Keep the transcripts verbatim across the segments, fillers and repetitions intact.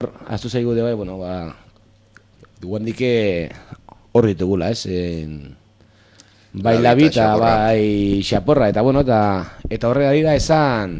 Aztu zaigu de bai, bueno, ba, guandike horri ditugula, ez? En, bai labita, bai xaporra, eta bueno, eta, eta horre dira esan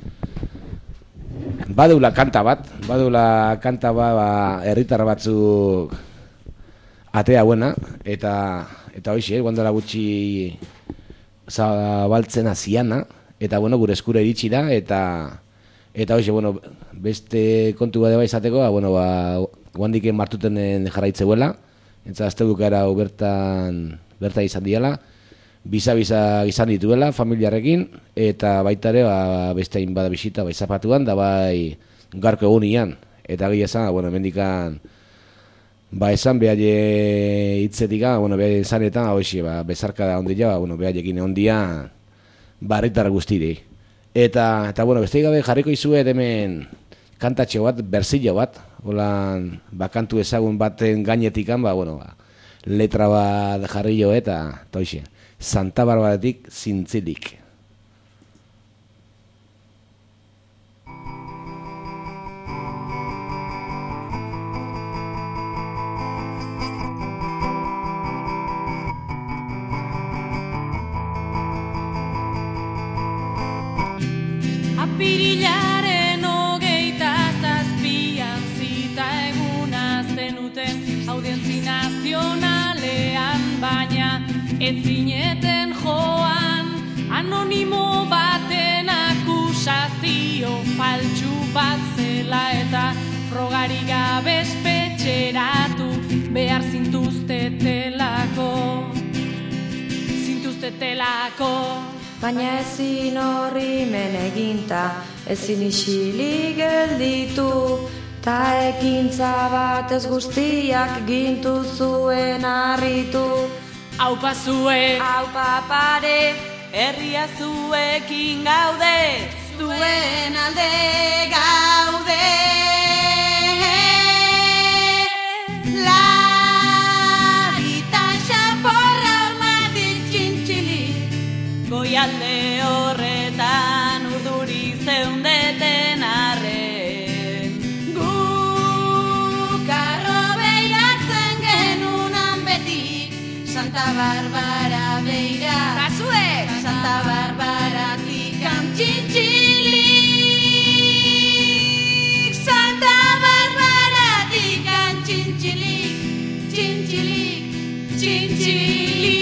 badula kanta bat, badula kanta bat, ba, herritar batzuk atea buena, eta, eta hoxe, eh, guandala gutxi zabaltzen haziana, eta bueno, gure eskura iritsi da, eta Eta hoxe, bueno, beste kontu bat eba izateko, bueno, ba, guandiken martutenen jarraitzeuela, entza azte bukara bertan, bertan izan diala, biza-biza izan dituela, familiarekin, eta baita ere, ba, beste hain bada bisita, bai zapatuan, da bai garko egunian, eta gai esan, bueno, mendikan, ba esan behaile hitzetika, bueno, behaile zanetan, hoxe, ba, bezarka da ondia, ba, bueno, behailekin ondia, barritar guztirei. Eta, eta bueno, beste gabe jarriko izuet hemen kantatxo bat, berzillo bat, holan, ba, kantu ezagun baten gainetikan, ba, bueno, ba, letra bat jarri jo eta, eta hoxe, Santa Barbaratik zintzilik. Apirilaren hogeita zazpian zita eguna zenuten audientzi nazionalean, baina ez zineten joan anonimo baten akusazio faltsu bat zela eta frogarik gabe espetxeratu behar zintuztetelako, zintuztetelako. Baina ezin horri men eginta, ezin isilik gelditu, ta ekintza bat ez guztiak gintu zuen harritu. Aupa zuek, aupa pare, herria zuekin gaude, zuen alde gaude. Goialde horretan urduri zeundeten arren, guk arro beiratzen genunan beti, Santa Barbara beira, Razuek, Santa Barbaratik antxintxilik, Santa Barbaratik antxintxilik, txintxilik, txintxilik.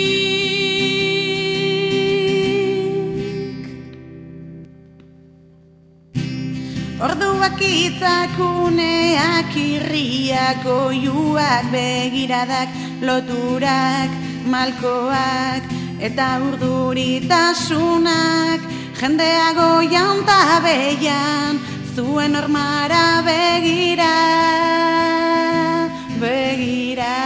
Orduak itzakuneak, irriak, oiuak, begiradak, loturak, malkoak, eta urduritasunak, jendea goian ta beian, zuen hormara begira, begira.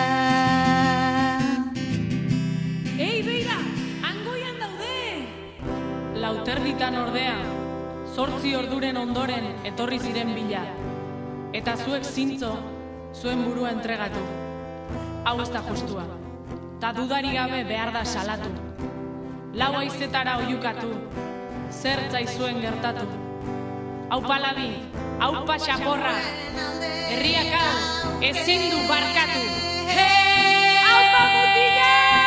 Ei, beira, angoian daude! Lauterditan ordea, zortzi orduren ondoren etorri ziren bila, eta zuek zintzo, zuen burua entregatu. Hau ez da justua, ta dudari gabe behar da salatu. Lau haizetara oiukatu, zer zaizuen gertatu. Aupa labi, aupa xaporra, herriak hau ezin du barkatu. Aupa mutila!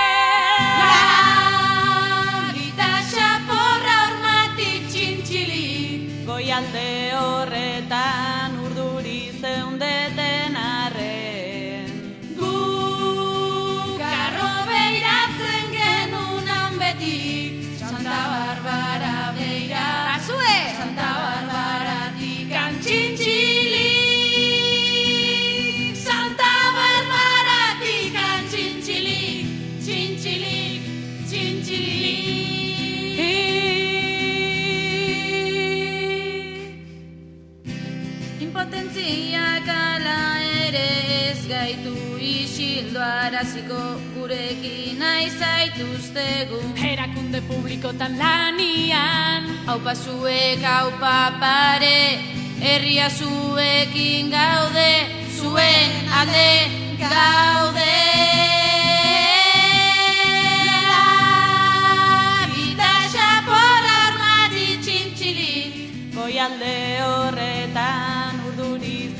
Goialde horretan urduri zeundeten arren, guk arro beiratzen genunan beti, Santa Barbara beira, Razuek, Santa Barbaratik antxintxilik, Santa Barbaratik antxintxilik, txintxilik, txintxilik. Impotentziak ala ere ez gaitu isildu araziko, gurekin nahi zaituztegu erakunde publikotan lanian. Aupa zuek, aupa pare, herria zuekin gaude, zuen alde gaude. Goialde horretan urduri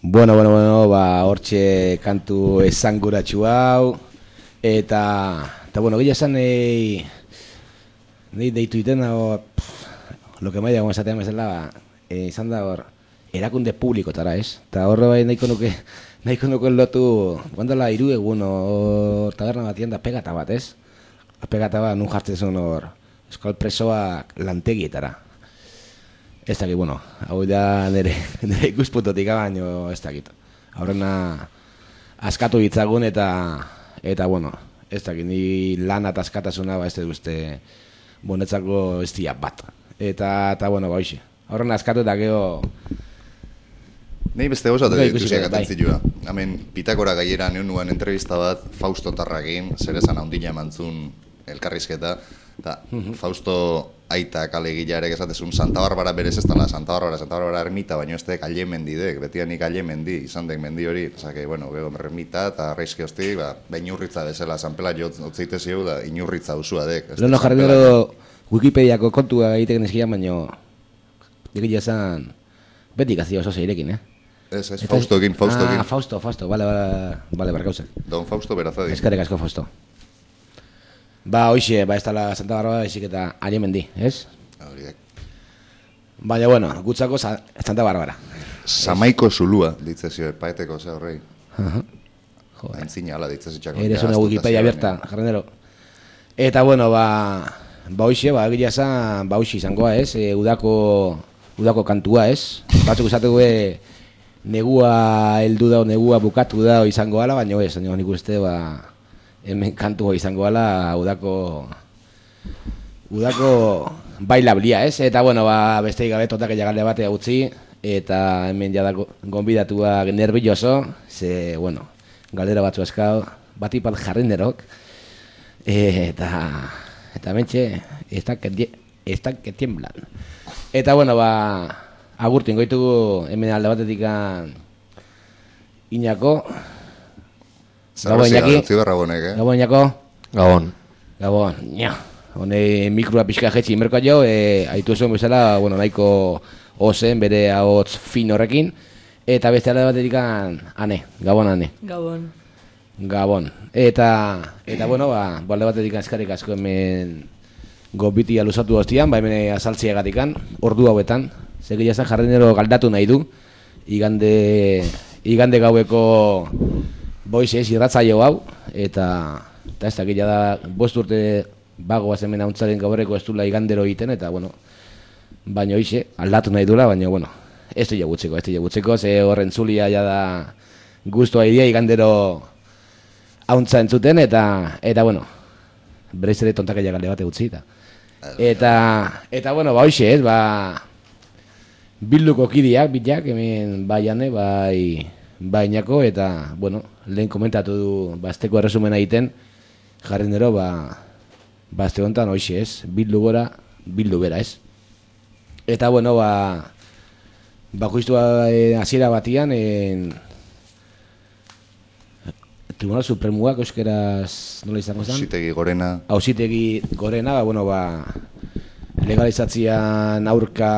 Bueno, bueno, bueno, ba, hortxe kantu esanguratsu hau, eta, eta bueno, gila esan nahi, nahi deitu iten dago, lo que maia, como esatean bezala, ba, e, izan da hor, erakunde publikotara, ez? Eta horre bai nahiko nuke, nahiko nuke lotu, guandala hiru egun hor taberna batien da pegata bat, ez? Pegata bat nun jartzen zuen hor, euskal presoak lantegietara. Ez dakit, bueno, hau da nire, nire ikuspuntotik baino ez dakit. Aurrena askatu ditzagun eta, eta bueno, ez dakit, ni lana eta askatasuna ba ez dut uste bonetzako ez dia bat. Eta, eta bueno, ba hoxe. Aurrena askatu eta geho... Nei beste gozat Bai, edo ikusiko, ikusiak bai. atentzioa. Hemen Pitakora gaiera neun nuen entrevista bat Fausto Tarrakin, zer esan handina emantzun elkarrizketa, eta Fausto aitak alegilearek esatezun Santa Barbara berez ez dela, Santa Barbara, Santa Barbara ermita, baino ez dek aile mendidek, betianik aile mendi, izan dek mendi hori, osake, bueno, gero ermita eta reizki hosti, ba, inurritza bezala, Sanpela jotz otzeite ziu da, inurritza usua dek. ez Leno dek jarri Sanpela- dero Wikipediako kontua egiteken eskian, baino egila esan beti gazio oso zeirekin, eh? Ez, ez, Faustokin, Faustokin. Ah, Fausto, Fausto, bale, bale, bale, barkauzen. Don Fausto Berazadi. Eskerrik asko, Fausto. Ba, hoxe, ba, ez dala Santa Barbara, ezik eta Aiemendi, ez? Horiek. Baina, bueno, gutzako Sa- Santa Barbara. Samaiko zulua, ditzezio, paeteko, ze horrei. Joder. Aintzina, ala, ditzezitxako. Eres una Wikipedia abierta, jarrenero. Eta, bueno, ba, ba hoxe, ba, egia esan, ba hoxe izangoa, ez? E, udako, udako kantua, ez? Batzuk esateko e, negua heldu da, negua bukatu da izango ala, baina ez, baina nik uste, ba, hemen kantua izango ala, udako, udako bailablia, ez? Eta, bueno, ba, besteik gabe totak egagalde batea utzi, eta hemen jadako gonbidatuak nervioso, ze, bueno, galdera batzu eskau, batipat jarrenderok, eta, eta mentxe, ez da que tiemblan. Eta, bueno, ba, agurtin goitugu hemen alde batetik Iñako, Gabon, Iñaki. Ziberrabonek, eh? Gabon, Iñako. Gabon. Gabon, nia. Hone mikroa pixka jetxi inberko jo, e, aitu zuen bezala, bueno, nahiko ozen bere ahots fin horrekin. Eta beste alde batetik ane, Gabon, ane. Gabon. Gabon. Eta, eta bueno, ba, alde batetik eskarrik asko hemen gobitia luzatu hostian, ba hemen azaltziagatikan, ordu hauetan. Segia esan jarrenero galdatu nahi du, igande, igande gaueko boiz ez irratzaio hau, eta, eta ez dakila da, bost urte bagoaz hemen hauntzaren gaurreko ez dula igandero egiten, eta bueno, baina hoxe, aldatu nahi dula, baina bueno, ez du jagutzeko, ez du jagutzeko, ze horren zulia ja da guztua idea igandero hauntza entzuten, eta, eta bueno, berez ere tontak galde bate utzi, eta, eta, eta bueno, ba hoxe ez, ba, bilduko kidiak, bitak, hemen bai ane, bai, bai Iñako, eta, bueno, lehen komentatu du, ba, azteko erresumena egiten, jarrendero, ba, ba, azte honetan, hoxe ez, bildu gora, bildu bera ez. Eta, bueno, ba, ba, justu eh, hasiera batian, en, Tribunal Supremuak, euskeraz, nola izango zen? Auzitegi gorena. Auzitegi gorena, ba, bueno, ba, legalizatzean aurka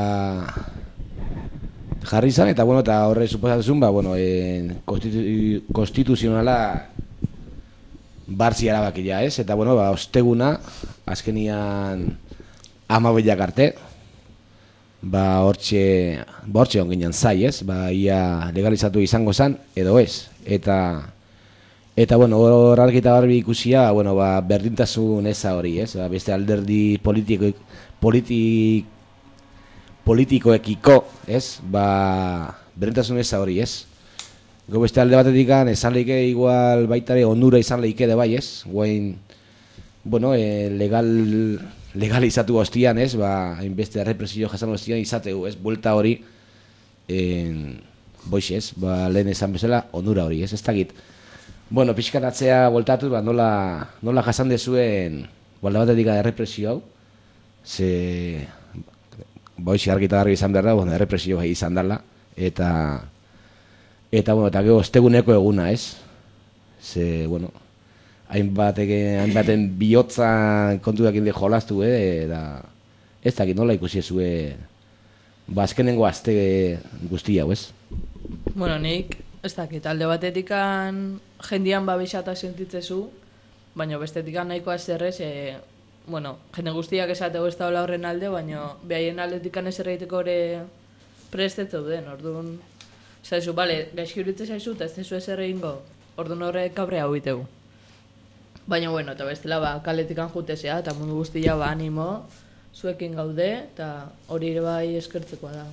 jarri izan, eta, bueno, eta horre suposatzen, ba, bueno, en, konstitu, konstituzionala bartzi arabakia, ez? Eta, bueno, ba, osteguna, azkenian amabeiak arte, ba, hortxe, ba, hortxe onginen zai, ez? Ba, ia legalizatu izango zen, edo ez? Eta, eta, bueno, hor argita garbi ikusia, bueno, ba, berdintasun eza hori, ez? Ba, beste alderdi politiko, politik, politikoekiko, ez? Ba, berdintasun eza hori, ez? Go beste alde batetik esan leike igual baitare onura izan leike de bai, ez? Guain, bueno, e, legal, legalizatu hostian, ez? Ba, hainbeste represio jasan hostian izateu, ez? Buelta hori, en, boixe, ez? Ba, lehen esan bezala, onura hori, ez? Ez dakit. Bueno, pixkatatzea voltatu, ba, nola, nola jasan dezuen, alde batetik errepresio hau, ze, boixe argita garbi izan behar da, bueno, errepresio gai izan dela, eta, eta, bueno, eta gero osteguneko eguna, ez? Ze, bueno, hainbatek, hainbaten bihotzan kontuak inde jolastu, eh? Eta ez dakit nola ikusi ezue, ba, azkenengo azte guzti hau, ez? Bueno, nik, ez dakit, alde batetikan jendian babesata sentitzezu, baina bestetikan nahikoa zerrez, e, bueno, jende guztiak esateko ez daula horren alde, baina behaien aldetikan ez erraiteko ere prestetzu den, orduan, zaizu, bale, gaizki uritze zaizu, eta ez zezu ez erreingo, orduan horrek kabre hau itegu. Baina, bueno, eta bestela, ba, kaletikan jutezea, eta mundu guztia, ba, animo, zuekin gaude, eta hori ere bai eskertzekoa da.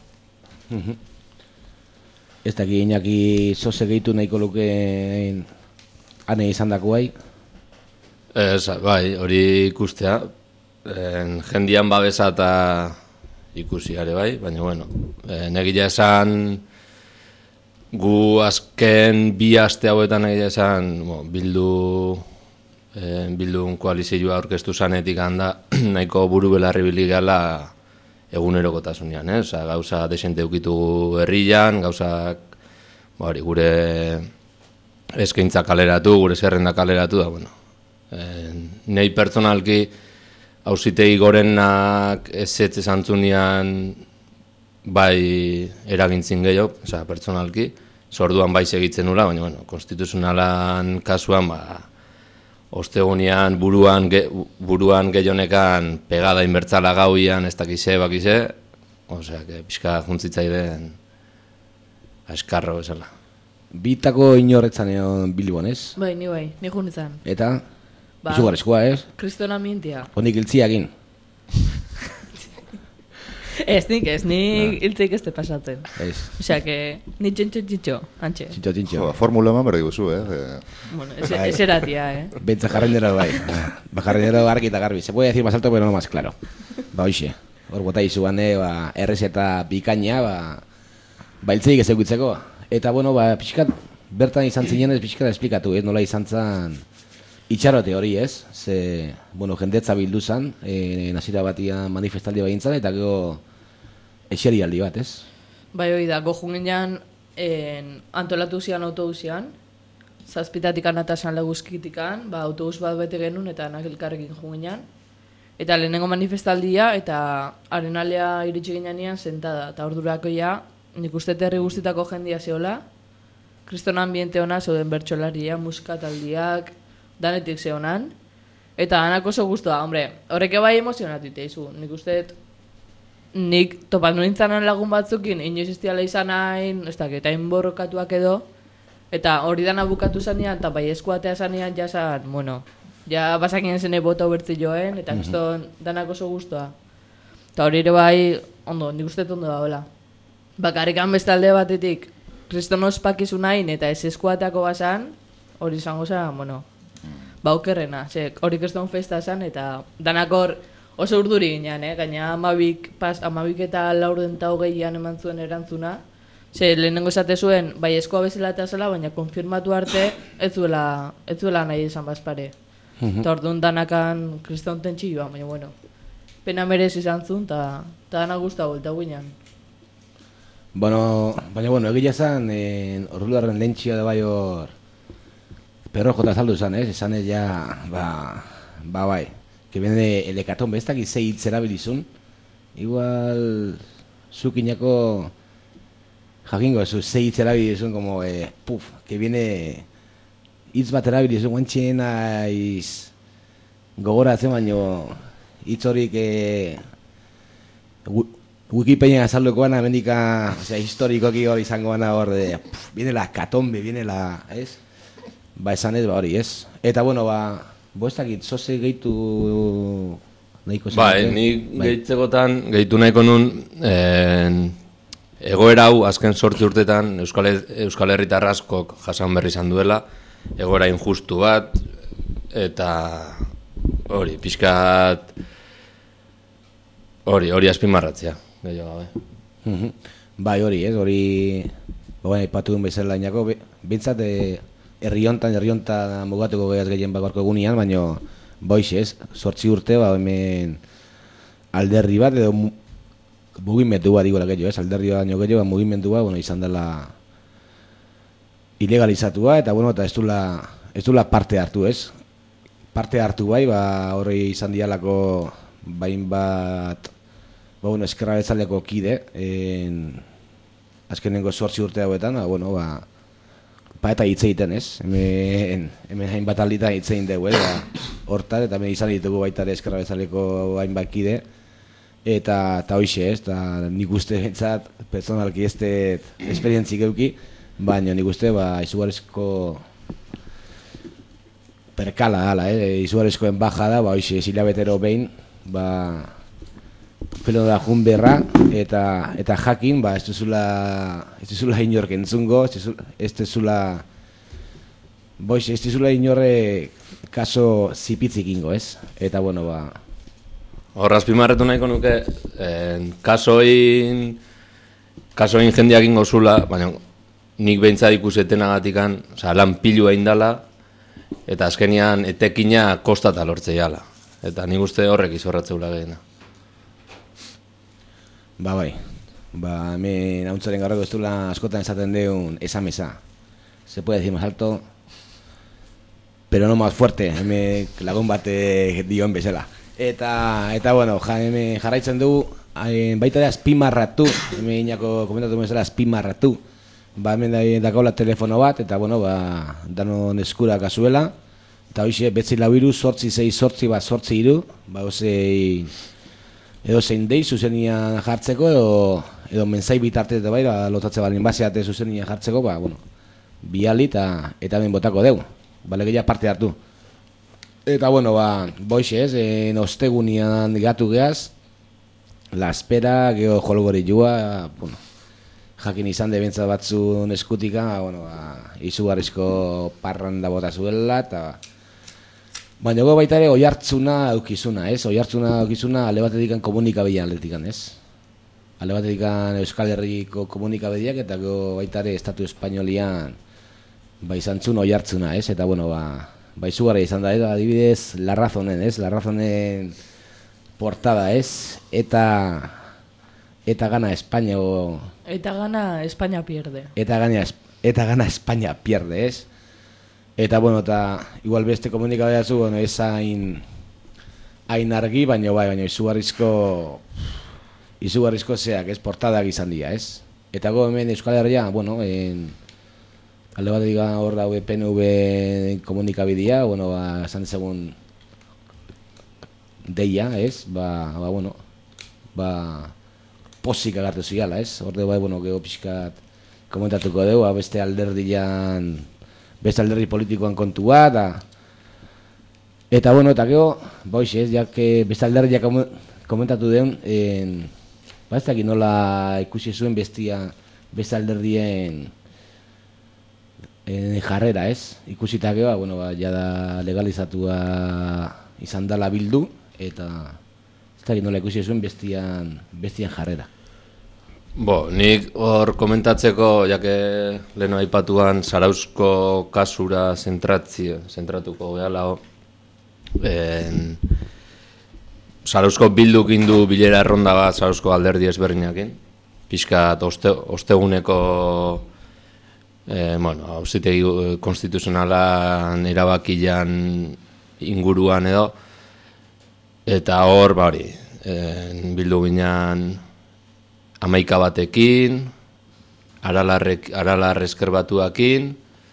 Ez daki Iñaki zoze gehitu nahiko lukeen ane izan dako bai? Ez, bai, hori ikustea. En, jendian babesa eta ikusi ere bai, baina bueno, negila esan gu azken bi aste hauetan negila esan bo, bildu eh, bildun koalizioa aurkeztu zanetik handa nahiko buru belarri bilik gala egunerokotasunean, eh? Osa, gauza desente ukitugu herrian, gauzak bari, gure eskaintza kaleratu, gure zerrenda kaleratu da, bueno. Eh, nei pertsonalki auzitegi gorenak ezetz esantzunean bai eragintzin gehiago, oza, pertsonalki, sorduan bai segitzen nula, baina, bueno, konstituzionalan kasuan, ba, ostegunean buruan, ge, buruan gehionekan pegada inbertzala gauian, ez dakize, bakize, osea, que pixka juntzitzaiden askarro bezala. Bitako inorretzan egon Bilbon, ez? Bai, ni bai, ni junitzen. Eta? Ba, izugarrizkoa, ez? Kristona mintia. Hondik iltziagin. Ez nik, ez nik hiltzeik ez te pasatzen. Ez. Osea, que ni txintxo txintxo, antxe. Txintxo, txintxo. Jo, formula eman berdi guzu, eh? Bueno, ez, ez eratia, eh? Bentsa jarrendero bai. Ba, jarrendero argi eta garbi. Se puede decir más alto, pero no más claro. Ba, hoxe. Hor bota izuan, eh, ba, errezeta bikaina, ba, ba iltzeik ez eukitzeko. Eta, bueno, ba, pixkat, bertan izan zinen ez pixkat esplikatu, ez? Nola izan zan itxarote hori, ez? Ze, bueno, jendetza bildu zan, e, nazira batia manifestaldi bagintzan, eta gero eserialdi bat, ez? Bai, hori da, gojun ginean antolatu zian autobusian, zazpitatikan eta San Leguzkitikan, ba, autobus bat bete genuen eta nakilkarrekin junginean. Eta lehenengo manifestaldia eta arenalea iritsi ginean sentada. Eta ordurako ja, nik uste herri guztitako jendia zehola, kriston ambiente hona zeuden bertsolaria, musikataldiak, danetik zehonan. Eta anak oso guztua, hombre, horreke bai emozionatu iteizu. Nik uste, nik topat nintzanan lagun batzukin, inoiz ez diala izan hain, ez dakit, eta borrokatuak edo, eta hori dana bukatu zanean, eta bai eskuatea zanean, jasan, bueno, ja basakien zene bota ubertzi joen, eta kriston danak oso guztua. Eta hori ere bai, ondo, nik uste ondo da, hola. Bakarrikan bestalde batetik, kriston ospakizu nahin, eta ez eskuateako basan, hori izango zen, bueno, baukerrena, ze hori kriston festa zen, eta danak hor oso urduri ginean, eh? Gaina amabik, pas, amabik eta laurden eta hogeian eman zuen erantzuna, ze lehenengo esate zuen, bai eskoa bezala eta zela, baina konfirmatu arte, ez zuela, ez zuela nahi izan bazpare. Eta orduan danakan kriston tentxioa, baina bueno, pena merez izan zuen, eta danak guzta volta guinean. Bueno, baina, bueno, egia zan, orduaren lentxioa da bai hor, perro jota saldu zan, ez? Esan ez ja, ba, ba bai, que viene el hecatombe, ez dakit zei hitz erabilizun, igual, zukinako, jakingo, ez zei hitz erabilizun, como, eh, puf, que viene, hitz bat erabilizun, guantxen aiz, gogoratzen baino, hitz horik, eh, Wikipedia azaldukoan, amendika, o sea, historikoki hori izangoan hor, de, puf, viene la hecatombe, viene la, ez? Ba, esan ez, ba, hori, ez? Eta, bueno, ba, boestakit, zoze gehitu nahiko zen? Bai, nik gehitzekotan, gehitu nahiko nun, en, egoera hau, azken sortzi urtetan, Euskal, Euskal Herritar askok jasan berri izan duela, egoera injustu bat, eta hori, pixkat, hori, hori azpimarratzea, gehiago gabe. Bai, hori, ez, hori, ba, ipatu duen bezala inako, bintzat, herri hontan, herri hontan mugatuko gehaz gehien bakarko egunean, baina boixe ez, sortzi urte, ba, hemen alderri bat, edo mugimendua digoela gehiago, ez, alderri bat baino gehiago, mugimendua, bueno, izan dela ilegalizatua, eta, bueno, eta ez dula, ez dula parte hartu, ez, parte hartu bai, ba, hori izan dialako bain bat, ba, bueno, eskerra bezaleko kide, en, azkenengo zortzi urte hauetan, ba, bueno, ba, ba eta hitz egiten, ez? Hemen, hemen hainbat alditan hitz egin dugu, eh? Ba, hortan, eta hemen izan ditugu baita ere Ezker Abertzaleko hainbat kide, eta, eta hoxe, ez? Eta nik uste bentsat, personalki ez dut esperientzik euki, baina nik uste, ba, izugarrizko perkala, ala, eh? Izugarrizko enbajada, ba, hoxe, hilabetero behin, ba, pelo da jun berra, eta, eta jakin, ba, ez duzula, ez duzula inork entzungo, ez duzula, boiz, ez duzula inorre kaso zipitzik ingo, ez? Eta, bueno, ba... Horra azpimarretu nahiko nuke, eh, kasoin, kasoin jendeak ingo zula, baina nik behintzat ikusetenagatikan, oza, lan pilu egin dala, eta azkenian etekina kostata lortzei ala. Eta nik uste horrek izorratzeula gehiena. Ba, bai. Ba, hemen hauntzaren garrako ez duela askotan esaten deun esamesa. Se puede decir más alto, pero no más fuerte. Hemen lagun bate dion bezala. Eta, eta bueno, ja, hemen jarraitzen dugu, hain, baita da azpimarratu, hemen inako komentatu bezala azpimarratu. Ba, hemen dagoela telefono bat, eta bueno, ba, danon eskura kasuela. Eta hoxe, betzi lau iru, sortzi zei, sortzi bat, sortzi iru, ba, hozei... edo zein dei zuzenian jartzeko edo, edo menzai bitarte eta bai, ba, lotatze balin baseate zuzenian jartzeko, ba, bueno, biali eta eta ben botako deu, bale gehiago parte hartu. Eta, bueno, ba, boixe ez, en ostegunian gatu geaz, la espera, geho jolgori joa, bueno, jakin izan de bentsat batzun eskutika, bueno, ba, izugarrizko parranda bota zuela, eta... Baina go baita ere oihartzuna aukizuna, ez? Oihartzuna aukizuna alde batetikan komunikabidean aldetikan, ez? Alde batetikan Euskal Herriko komunikabideak eta go baita ere Estatu Espainolian ba izantzun oihartzuna, ez? Eta bueno, ba, ba izugarria izan da, ez? Adibidez, La Razonen, ez? La Razonen portada, ez? Eta eta gana España o... Eta gana España pierde. Eta gana, eta gana España pierde, ez? Eta, bueno, eta igual beste komunikabidea zu, bueno, ez hain hain argi, baina bai, baina izugarrizko izugarrizko zeak, ez, portadak izan dira, ez? Eta go hemen Euskal Herria, bueno, en, alde bat diga hor daude P N V komunikabidea, bueno, ba, esan dezagun deia, ez? Ba, ba, bueno, ba, posik agartu ziala, ez? Hor de bai, bueno, geho pixkat komentatuko dugu, beste alderdian... beste alderdi politikoan kontua, eta... Eta, bueno, eta geho, boiz ez, jak beste alderdia komentatu deun, en, ba ez dakit nola ikusi zuen bestia, beste alderdien en, jarrera, ez? Ikusita geho, bueno, ba, jada legalizatua izan dala bildu, eta ez dakit nola ikusi zuen bestian, bestian jarrera. Bo, nik hor komentatzeko, jake leheno aipatuan Zarauzko kasura zentratzio, zentratuko gehala, en, Zarauzko bilduk indu bilera erronda bat Zarauzko alderdi ezberdinakin, pixkat oste, osteguneko eh, bueno, auzitegi konstituzionalan erabakian inguruan edo, eta hor, ba hori, en, bildu ginean amaika batekin, aralar eskerbatuakin,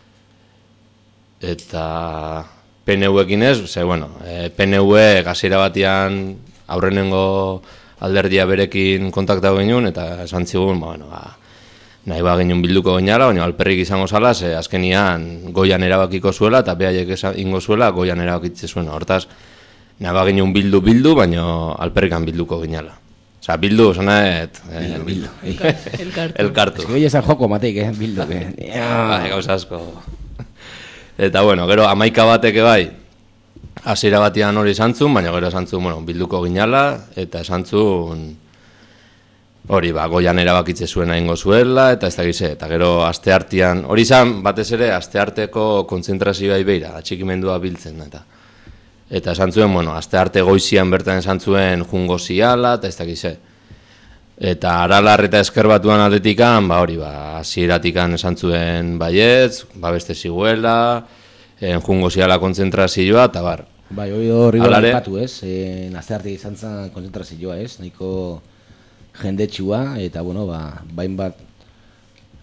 eta P N V-ekin ez, ze, bueno, e, P N V gazira batian aurrenengo alderdia berekin kontaktatu ginen, eta esan zigun, bueno, ba, nahi ba ginen bilduko gineala, baina alperrik izango zala, ze azkenian goian erabakiko zuela, eta behaiek ingo zuela goian erabakitze zuen. Hortaz, nahi ba ginen bildu-bildu, baina alperrikan bilduko gineala. Osa, bildu, zonaet... Bildu, bildu. Elkartu. Elkartu. Ez que esan joko mateik, eh, bildu. Bai, gauza asko. Eta, bueno, gero, amaika bateke bai, hasiera batian hori esan zuen, baina gero esan zuen, bueno, bilduko ginala, eta esan zuen, hori, ba, goian erabakitze zuena ingo zuela, eta ez da gize, eta gero, aste artean, hori izan, batez ere, aste arteko kontzentrazioa ibeira, atxikimendua biltzen, eta... Eta esan zuen, bueno, aste arte goizian bertan esan zuen jungo ziala, eta ez dakize. Eta aralar eta eskerbatuan aldetikan, ba hori, ba, hasieratik esan zuen baietz, ba beste ziguela, en jungo ziala kontzentrazioa, eta bar. Bai, hori hori hori batu ez, en, aste arte izan zen kontzentrazioa ez, nahiko jendetxua, eta bueno, ba, bain bat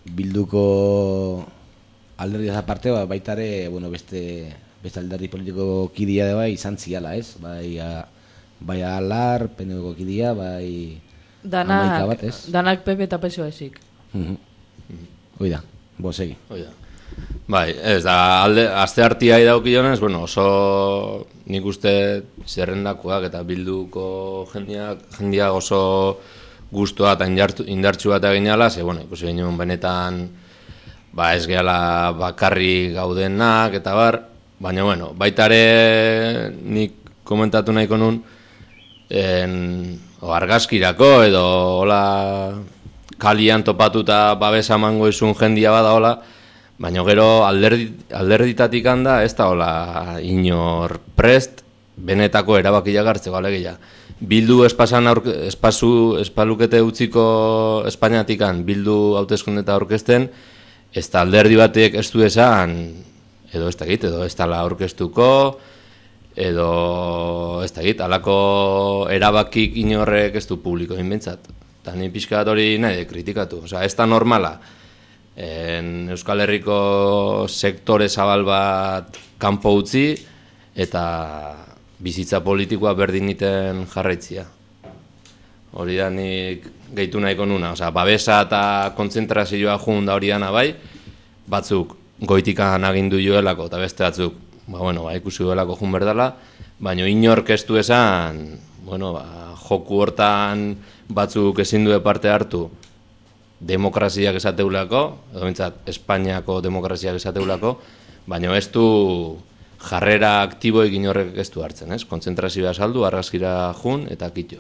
Bilduko alderdiaz aparte, ba, baita ere, bueno, beste, beste alderdi politiko kidea bai izan ziala, ez? Bai, a, bai alar, P N Vko kidea, bai Danak, bat, ez? danak P P eta P S O E esik. Hoi da, bo, segi. Hoi da. Bai, ez da, alde, azte hartia idaukionez, bueno, oso nik uste zerrendakoak eta Bilduko jendiak, jendiak oso guztua eta indartsu bat egin ala, ze, bueno, ikusi ginen benetan, ba, ez gehala bakarri gaudenak eta bar, baina, bueno, baita ere nik komentatu nahiko nun, en, o, argazkirako edo, hola, kalian topatuta babesa emango izun jendia bada, hola, baina gero alderdi, alderditatik handa, ez da hola inor prest, benetako erabakiak hartzeko alegia. Bildu espasan aurke, espazu, espalukete utziko Espainiatikan Bildu hauteskundeta aurkezten, ez da alderdi batek ez du esan, edo ez da egit, edo ez da aurkeztuko, edo ez da egit, alako erabakik inorrek ez du publiko inbentzat. Eta ni pixka bat hori nahi kritikatu. Osea, ez da normala. En Euskal Herriko sektore zabal bat kanpo utzi eta bizitza politikoa berdiniten jarraitzia. Hori da nik gehitu nahiko nuna. Osea, babesa eta kontzentrazioa jun da hori dana bai, batzuk goitikan agindu joelako eta beste batzuk, ba, bueno, ba, ikusi joelako jun berdala, baina inork ez du esan, bueno, ba, joku hortan batzuk ezin du parte hartu demokraziak esateulako, edo bintzat Espainiako demokraziak esateulako, baina ez du jarrera aktibo egin horrek ez du hartzen, ez? Kontzentrazioa saldu, argazkira jun eta kitxo.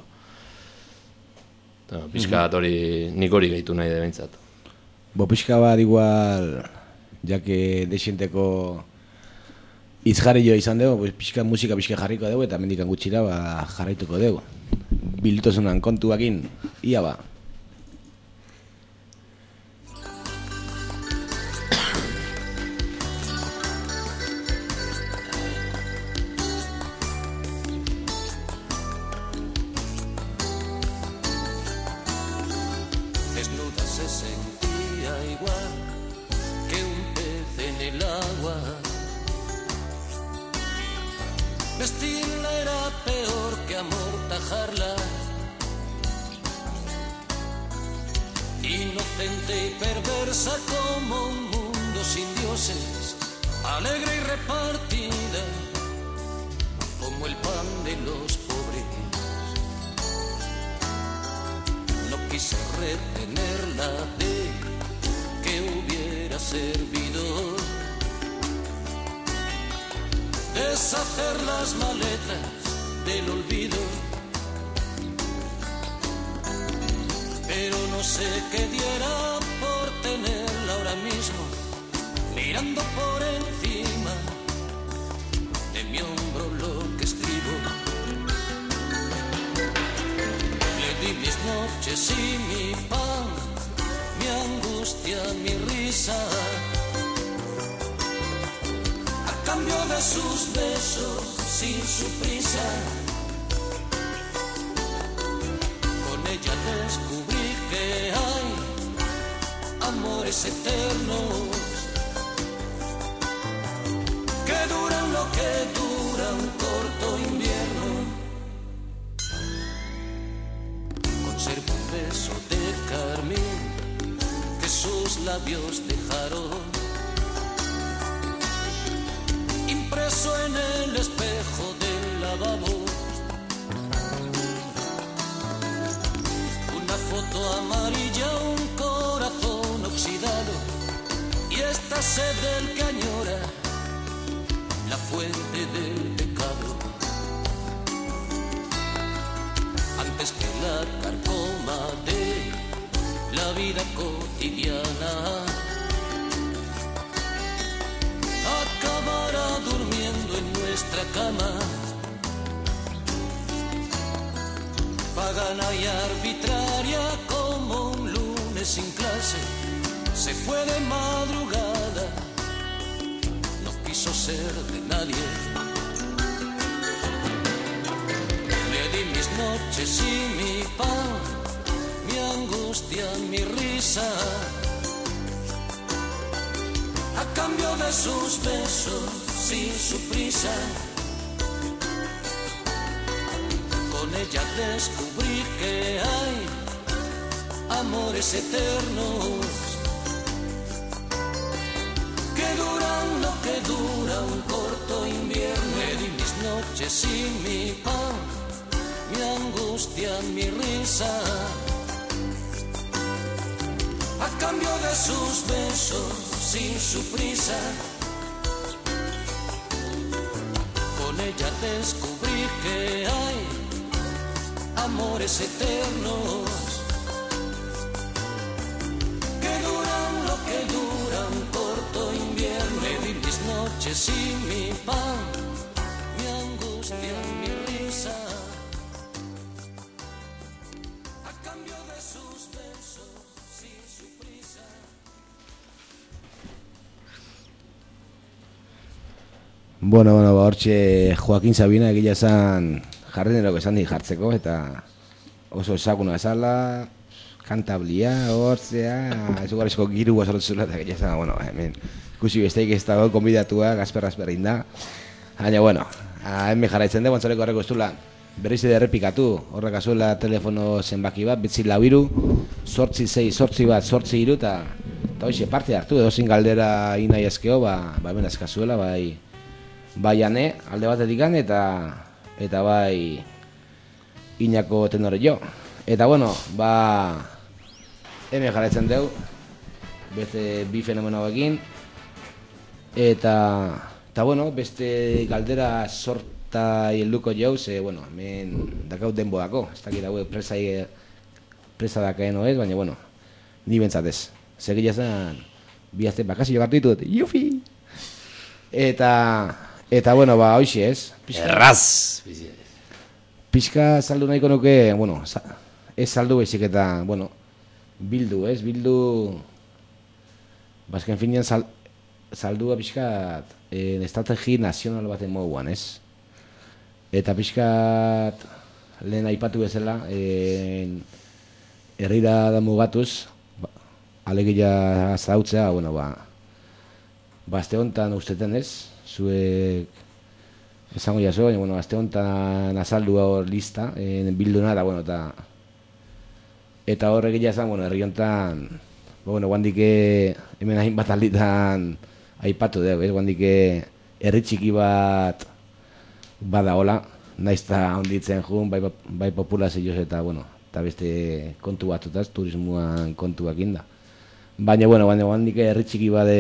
Pixka bat hori, nik hori gehitu nahi da bintzat. Bo, pixka bat igual, jake desienteko izjarri jo izan dugu, pixka musika pixka jarriko dugu eta mendikan gutxira ba, jarraituko dugu. Bildutosunan kontuakin, ia ba. Desnuda se sentía igual que un pez en el agua. Vestirla era peor que amortajarla. Inocente y perversa como un mundo sin dioses, alegre y repartida como el pan de los pobres. No quise retenerla de que hubiera servido deshacer las maletas del olvido, pero no sé qué diera por tenerla ahora mismo, mirando por encima de mi hombro lo que escribo. Le di mis noches y mi pan, mi angustia, mi risa, cambio de sus besos sin su prisa. Con ella descubrí que hay amores eternos que duran lo que dura un corto invierno. Conservo un beso de carmín que sus labios dejaron impreso en el espejo del lavabo. Una foto amarilla, un corazón oxidado y esta sed del que añora la fuente del pecado. Antes que la carcoma de la vida cotidiana acabará durmiendo en nuestra cama, pagana y arbitraria como un lunes sin clase. Se fue de madrugada, no quiso ser de nadie. Le di mis noches y mi pan, mi angustia, mi risa, a cambio de sus besos sin su prisa. Con ella descubrí que hay amores eternos que duran lo que dura un corto invierno. Me di mis noches y mi pan, mi angustia, mi risa, a cambio de sus besos sin su prisa. Con ella descubrí que hay amores eternos que duran lo que dura un corto invierno. Me di mis noches y mi pan, mi angustia, mi risa, a cambio de sus besos sin su prisa. Bueno, bueno, ba, hortxe Joaquin Sabina egila esan jardineroko esan di jartzeko, eta oso esakuna esala, kantablia, hortzea, ezugarrizko girua sortzula, eta egila esan, bueno, hemen, ikusi besteik ez dago, konbidatua, gazperrazperrin da. Baina, bueno, hemen jarraitzen dugu, antzoreko horreko ez dula, berriz edo errepikatu, horrek azuela telefono zenbaki bat, betzi lau iru, sortzi zei, sortzi bat, sortzi iru, eta hoxe parte hartu, edo zin galdera inai ezkeo, ba, ba hemen azkazuela, bai, bai ane, alde batetik gan, eta eta bai Iñako tenore jo. Eta bueno, ba hemen jarraitzen dugu beste bi fenomenoekin, eta eta bueno, beste galdera sorta helduko jau, ze bueno, hemen dakau denboako, ez dakit dago presa presa dakaen oez, baina bueno, ni bentsat ez. Segila zen bi aste bakasio hartu ditut. Yufi. Eta Eta, bueno, ba, hoxe ez. Erraz! Pixka saldu nahiko nuke, bueno, ez saldu baizik eta, bueno, bildu, ez? Bildu, bazken finean sal, saldua pixkat eh, estrategi nazional baten moduan, ez? Eta pixkat lehen aipatu bezala, eh, herrira da mugatuz, ba, alegia zautzea, bueno, ba, ba, azte honetan usteten, ez? Zuek esango jaso, baina, bueno, azte honetan azaldu hor lista, en bilduna, eta, bueno, eta eta horrek egia esan, bueno, herri honetan, bueno, guandike hemen hainbat alditan aipatu dugu, ez, guandike herri txiki bat bada hola, naiz eta honditzen jun, bai, bai populazioz eta, bueno, eta beste kontu batutaz, turismoan kontuak inda. Baina, bueno, baina guandike herri txiki bade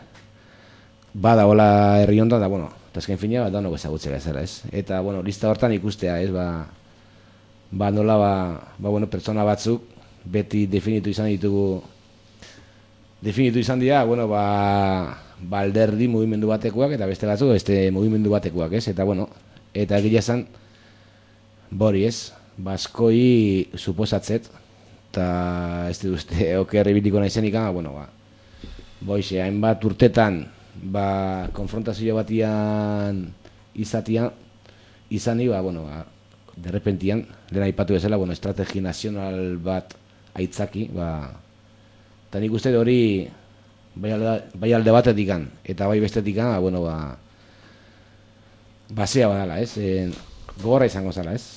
bada hola herri honetan, da, bueno, eta azken fina bat danok ezagutzea ezera, ez? Eta, bueno, lista hortan ikustea, ez, ba, ba nola, ba, ba, bueno, pertsona batzuk beti definitu izan ditugu, definitu izan dira, bueno, ba, ba alderdi mugimendu batekoak, eta beste batzuk, beste mugimendu batekoak, ez? Eta, bueno, eta egia esan, bori, ez? Baskoi suposatzet, eta ez dut uste okerri biliko nahizenik, bueno, ba, boixe, hainbat urtetan, ba, konfrontazio batian izatia, izani, ba, bueno, ba, derrepentian, lehen aipatu bezala, bueno, estrategi nazional bat aitzaki, ba, eta nik uste hori bai alde, bai alde batetik an, eta bai bestetik an, ba, bueno, ba, basea badala, ez? E, gogorra izango zala, ez?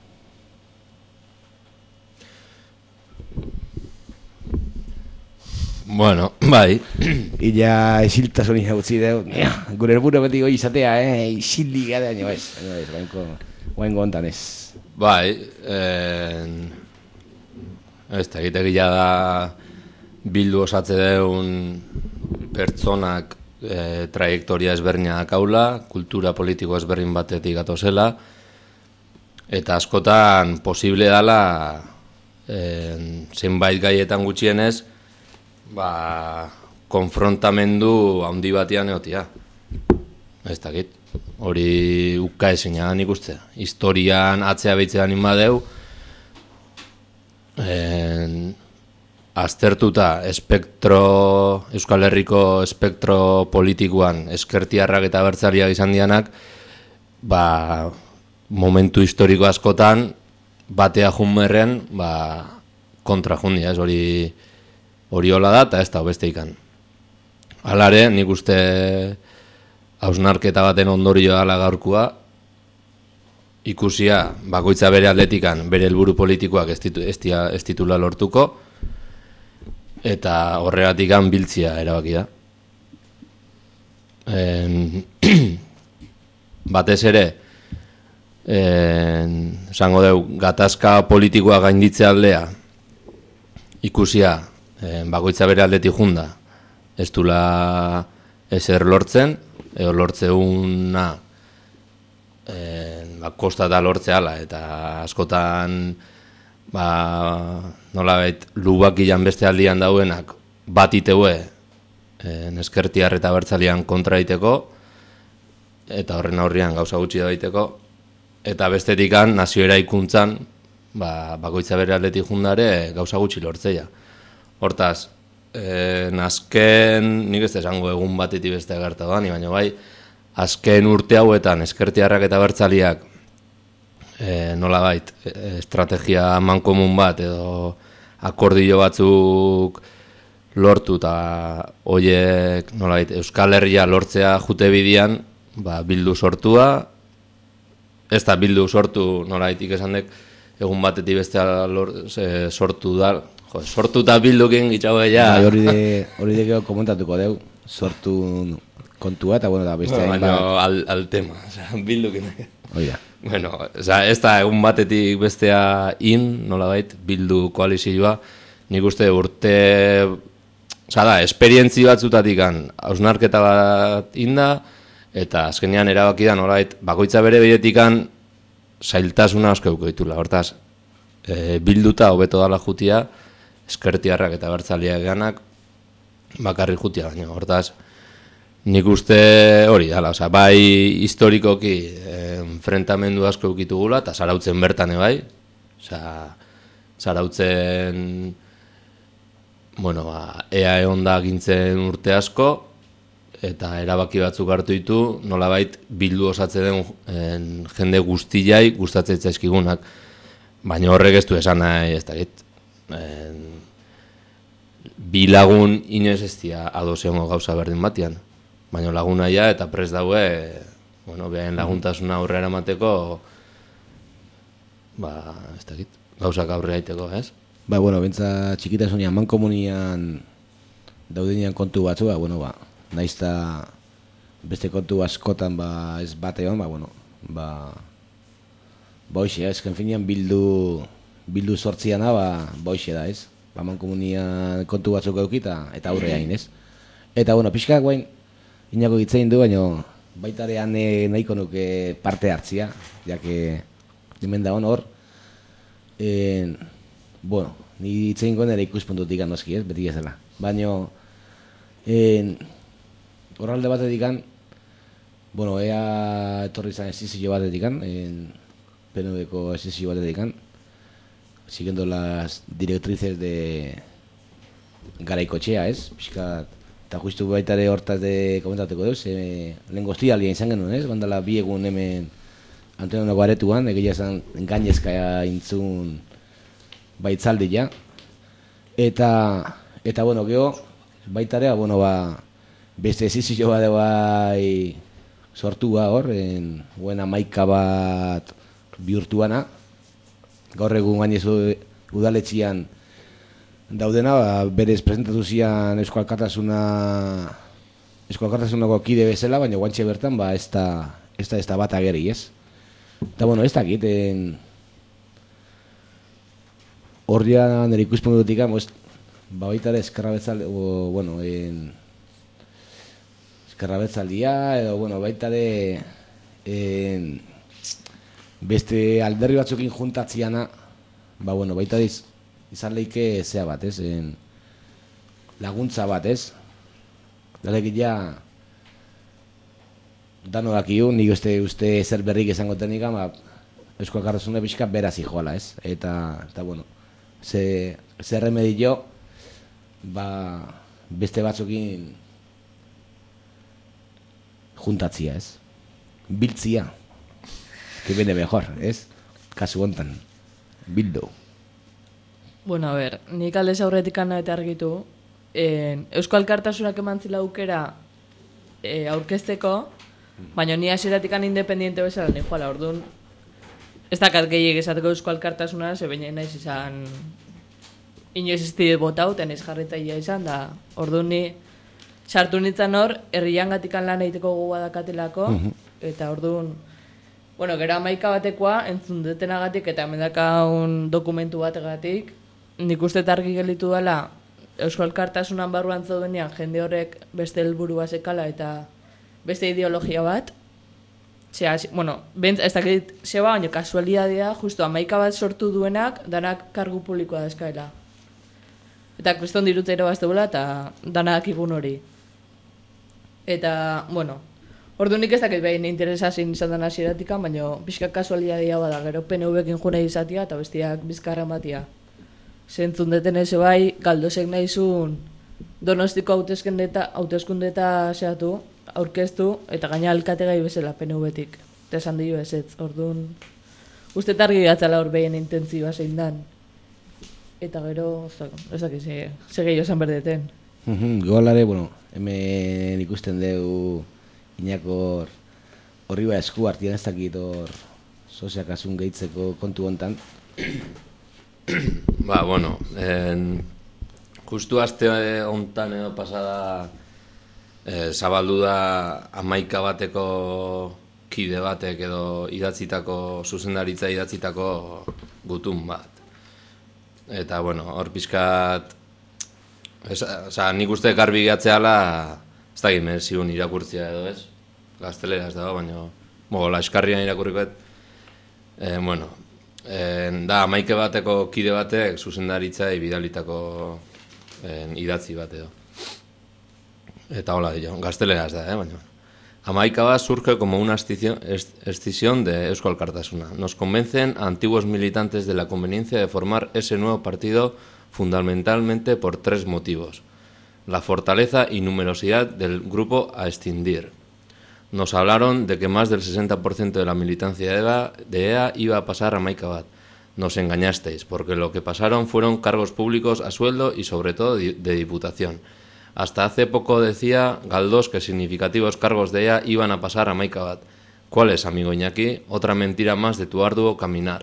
Bueno, bai. Illa isiltasun utzi deu, gure helburu beti goi izatea, eh? Isildi gara, baina ez, baina guaingo hontan ez. Bai, en... ez da, egitegia da bildu osatze deun pertsonak e, trajektoria ezberdinak haula, kultura politiko ezberdin batetik gatozela, eta askotan posible dala en, zenbait gaietan gutxienez, ba, konfrontamendu handi batean egotia. Ez dakit, hori uka ezina nik uste. Historian atzea behitzean inbadeu, en, aztertuta espektro, Euskal Herriko espektro politikoan eskertiarrak eta abertzariak izan dianak, ba, momentu historiko askotan, batea junmerren, ba, kontra jundia, ez hori... Hori hola da, eta ez da beste ikan. Alare, nik uste hausnarketa baten ondorioa ala gaurkoa, ikusia bakoitza bere atletikan bere helburu politikoak ez, ditu, ez, dia, ez ditula lortuko, eta horregatikan biltzia erabaki da. En, batez ere, en, esango deu, gatazka politikoa gainditzea aldea, ikusia en, bakoitza bere aldetik junda, ez dula ezer lortzen, edo lortzeuna en, ba, kosta da lortzeala, eta askotan ba, nolabait lubakian beste aldian dauenak bat iteue en, eskertiar eta bertzalian kontra iteko, eta horren aurrian gauza gutxi da daiteko, eta bestetikan nazio eraikuntzan ba, bakoitza bere aldetik jundare gauza gutxi lortzeia. Hortaz, Eh, azken, nik ez esango egun batetik beste gerta doan, baina bai, azken urte hauetan eskertiarrak eta bertzaliak eh, nola bait, estrategia mankomun bat edo akordio batzuk lortu eta hoiek nola bait, Euskal Herria lortzea jute bidian, ba, bildu sortua, ez da bildu sortu nola baitik esan dek, egun batetik beste sortu da, jo, sortu eta bildukin gitxago ega. Hori de, hori de gero komentatuko deu, sortu kontua eta bueno, da beste hain bat. Al, al tema, o sea, bildukin. Oida. Bueno, o sea, ez da egun batetik bestea in, nolabait, bildu koalizioa, nik uste urte, o sea, da, esperientzi batzutatikan, hausnarketa bat inda, eta azkenean erabaki da, nolabait, bakoitza bere bidetikan, zailtasuna askeuko ditula, hortaz, e, bilduta hobeto dala jutia, eskertiarrak eta bertzaliak ganak bakarri jutia, baina hortaz nik uste hori dala, oza, bai historikoki enfrentamendu asko eukitugula, eta zarautzen bertan bai, oza, zarautzen bueno, ba, ea egon da gintzen urte asko, eta erabaki batzuk hartu ditu, nolabait bildu osatzen den en, jende guztiai gustatzen zaizkigunak, baina horrek ez du esan nahi, ez dakit, en, bi lagun inoez ez dira adoseongo gauza berdin batian, baina lagun aia eta prest daue, bueno, behain laguntasuna aurrera emateko, ba, ez dakit, gauzak aurrera aiteko, ez? Ba, bueno, bentsa txikitasunean, mankomunian daudenean kontu batzua, bueno, ba, naizta beste kontu askotan, ba, ez bate hon, ba, bueno, ba, ba, hoxe, ezken finean bildu, bildu sortziana, ba, ba, hoxe da, ez? Ba, mankomunian kontu batzuk eukita, eta aurre hain, ez? Eta, bueno, pixkak guain, inako gitzein du, baina baitarean e, nahiko nuke parte hartzia, jake, dimen da hon hor, en, bueno, ni itzein goen ere ikuspuntutik andoski, ez, beti ezela. Baina, horralde batetik an, bueno, ea etorri izan esizio batetik an, P N V-ko esizio batetik an, siguiendo las directrices de Garaikotxea, ez, pixka, eta justu baitare hortaz de komentateko deuz, e, lehen goztia alien izan genuen, ez, bandala bi egun hemen Antonionako aretuan, egia esan gainezka intzun baitzaldia, eta, eta, bueno, geho, baitarea, bueno, ba, beste ezizio bat bai sortua hor, en, buena maika bat bihurtuana, gaur egun gainezu udaletxian daudena, ba, berez presentatu zian Eusko Alkartasuna, Eusko Alkartasunako kide bezala, baina guantxe bertan, ba, ez da, ez da, ez da bat ageri, ez? Eta, bueno, ez dakit, en... Horria nire ikuspuntutik, ba, baita ere eskerra betzaldi, o, bueno, en... eskerra betzaldia, edo, bueno, baita ere en... beste alderri batzukin juntatziana, ba, bueno, baita diz, izan leike zea bat, ez? En... laguntza bat, ez? Dalekit ja... dano dakiu, nik uste, uste zer berrik esango tenik, ama Eusko Alkartasuna pixka beraz joala, ez? Eta, eta bueno, ze, ze remedio, ba, beste batzukin juntatzia, ez? Biltzia, que viene mejor, ez? Kasu hontan, bildu. Bueno, a ver, nik aldez aurretik ana eta argitu, en, Euskal Alkartasunak eman zila aukera e, aurkezteko, baina ni hasieratik independiente bezala ni joala, orduan ez dakat gehiek esateko Euskal Alkartasuna, ze baina naiz izan inoiz ez dit botau, eta naiz jarritzailea izan, da orduan ni sartu nintzen hor, herrian gatikan lan egiteko gogoa dakatelako, eta orduan, bueno, gero amaika batekoa, entzun detenagatik, eta mendakaun dokumentu bategatik, nik uste argi gelitu dela, Euskal Alkartasunan barruan zaudenean, jende horrek beste helburua zekala, eta beste ideologia bat, Zea, bueno, bentz, ez dakit zeba, baina kasualidadea, justu amaika bat sortu duenak, danak kargu publikoa dazkaela. Eta kriston dirutza irabazteula, eta danak igun hori. Eta, bueno, ordu nik ez dakit behin interesazin izan den hasieratika, baina pixka kasualidadea bada, gero P N V-ekin june izatia, eta bestiak bizkarra matia. Zentzun deten eze bai, galdosek nahizun Donostiko hauteskundeta zehatu, aurkeztu, eta gaina alkategai bezala P N V-tik. Eta esan dio ezetz, orduan, uste targi gatzala hor behien intentzioa zein dan. Eta gero, ez dakit, ze gehiago esan berdeten. Golare, bueno, hemen ikusten dugu inakor horri ba esku hartian ez dakit hor soziakasun gehitzeko kontu hontan. Ba, bueno, en, justu aste hontan edo pasada eh, zabaldu da amaika bateko kide batek edo idatzitako, zuzendaritza idatzitako gutun bat. Eta, bueno, hor pixkat, oza, nik uste garbi gatzeala, ez da gime, zigun irakurtzia edo ez, gaztelera ez dago, baina, mogo, la eskarrian irakurrikoet, eh, bueno, eh, da, amaike bateko kide batek zuzendaritza bidalitako eh, idatzi bat edo. Eta hola, dio, gaztelera ez da, eh, baina. Amaika bat surge como una escisión de Euskal Alkartasuna. Nos convencen a antiguos militantes de la conveniencia de formar ese nuevo partido fundamentalmente por tres motivos. La fortaleza y numerosidad del grupo a extinguir. Nos hablaron de que más del sesenta por ciento de la militancia de E A iba a pasar a Amaika bat. Nos engañasteis, porque lo que pasaron fueron cargos públicos a sueldo y sobre todo de diputación. Hasta hace poco decía Galdós que significativos cargos de E A iban a pasar a Amaika bat. ¿Cuál es, amigo Iñaki? Otra mentira más de tu arduo caminar.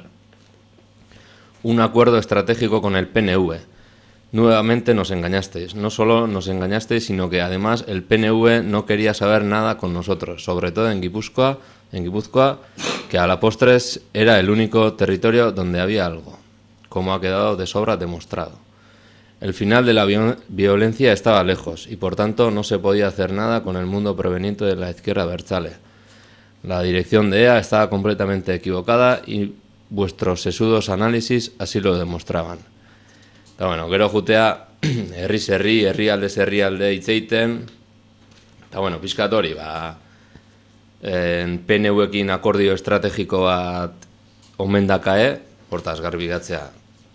Un acuerdo estratégico con el P N V. Nuevamente nos engañasteis. No solo nos engañasteis, sino que además el P N V no quería saber nada con nosotros, sobre todo en Guipúzcoa, en Guipúzcoa, que a la postres era el único territorio donde había algo, como ha quedado de sobra demostrado. El final de la violencia estaba lejos y por tanto no se podía hacer nada con el mundo proveniente de la izquierda abertzale. La dirección de E A estaba completamente equivocada y vuestros sesudos análisis así lo demostraban. Eta bueno, gero jutea herriz herri, herrialdez herrialde hitz egiten. Eta bueno, pixkat hori, ba, en P N V-ekin akordio estrategiko bat omen dakae, hortaz garbi gatzea,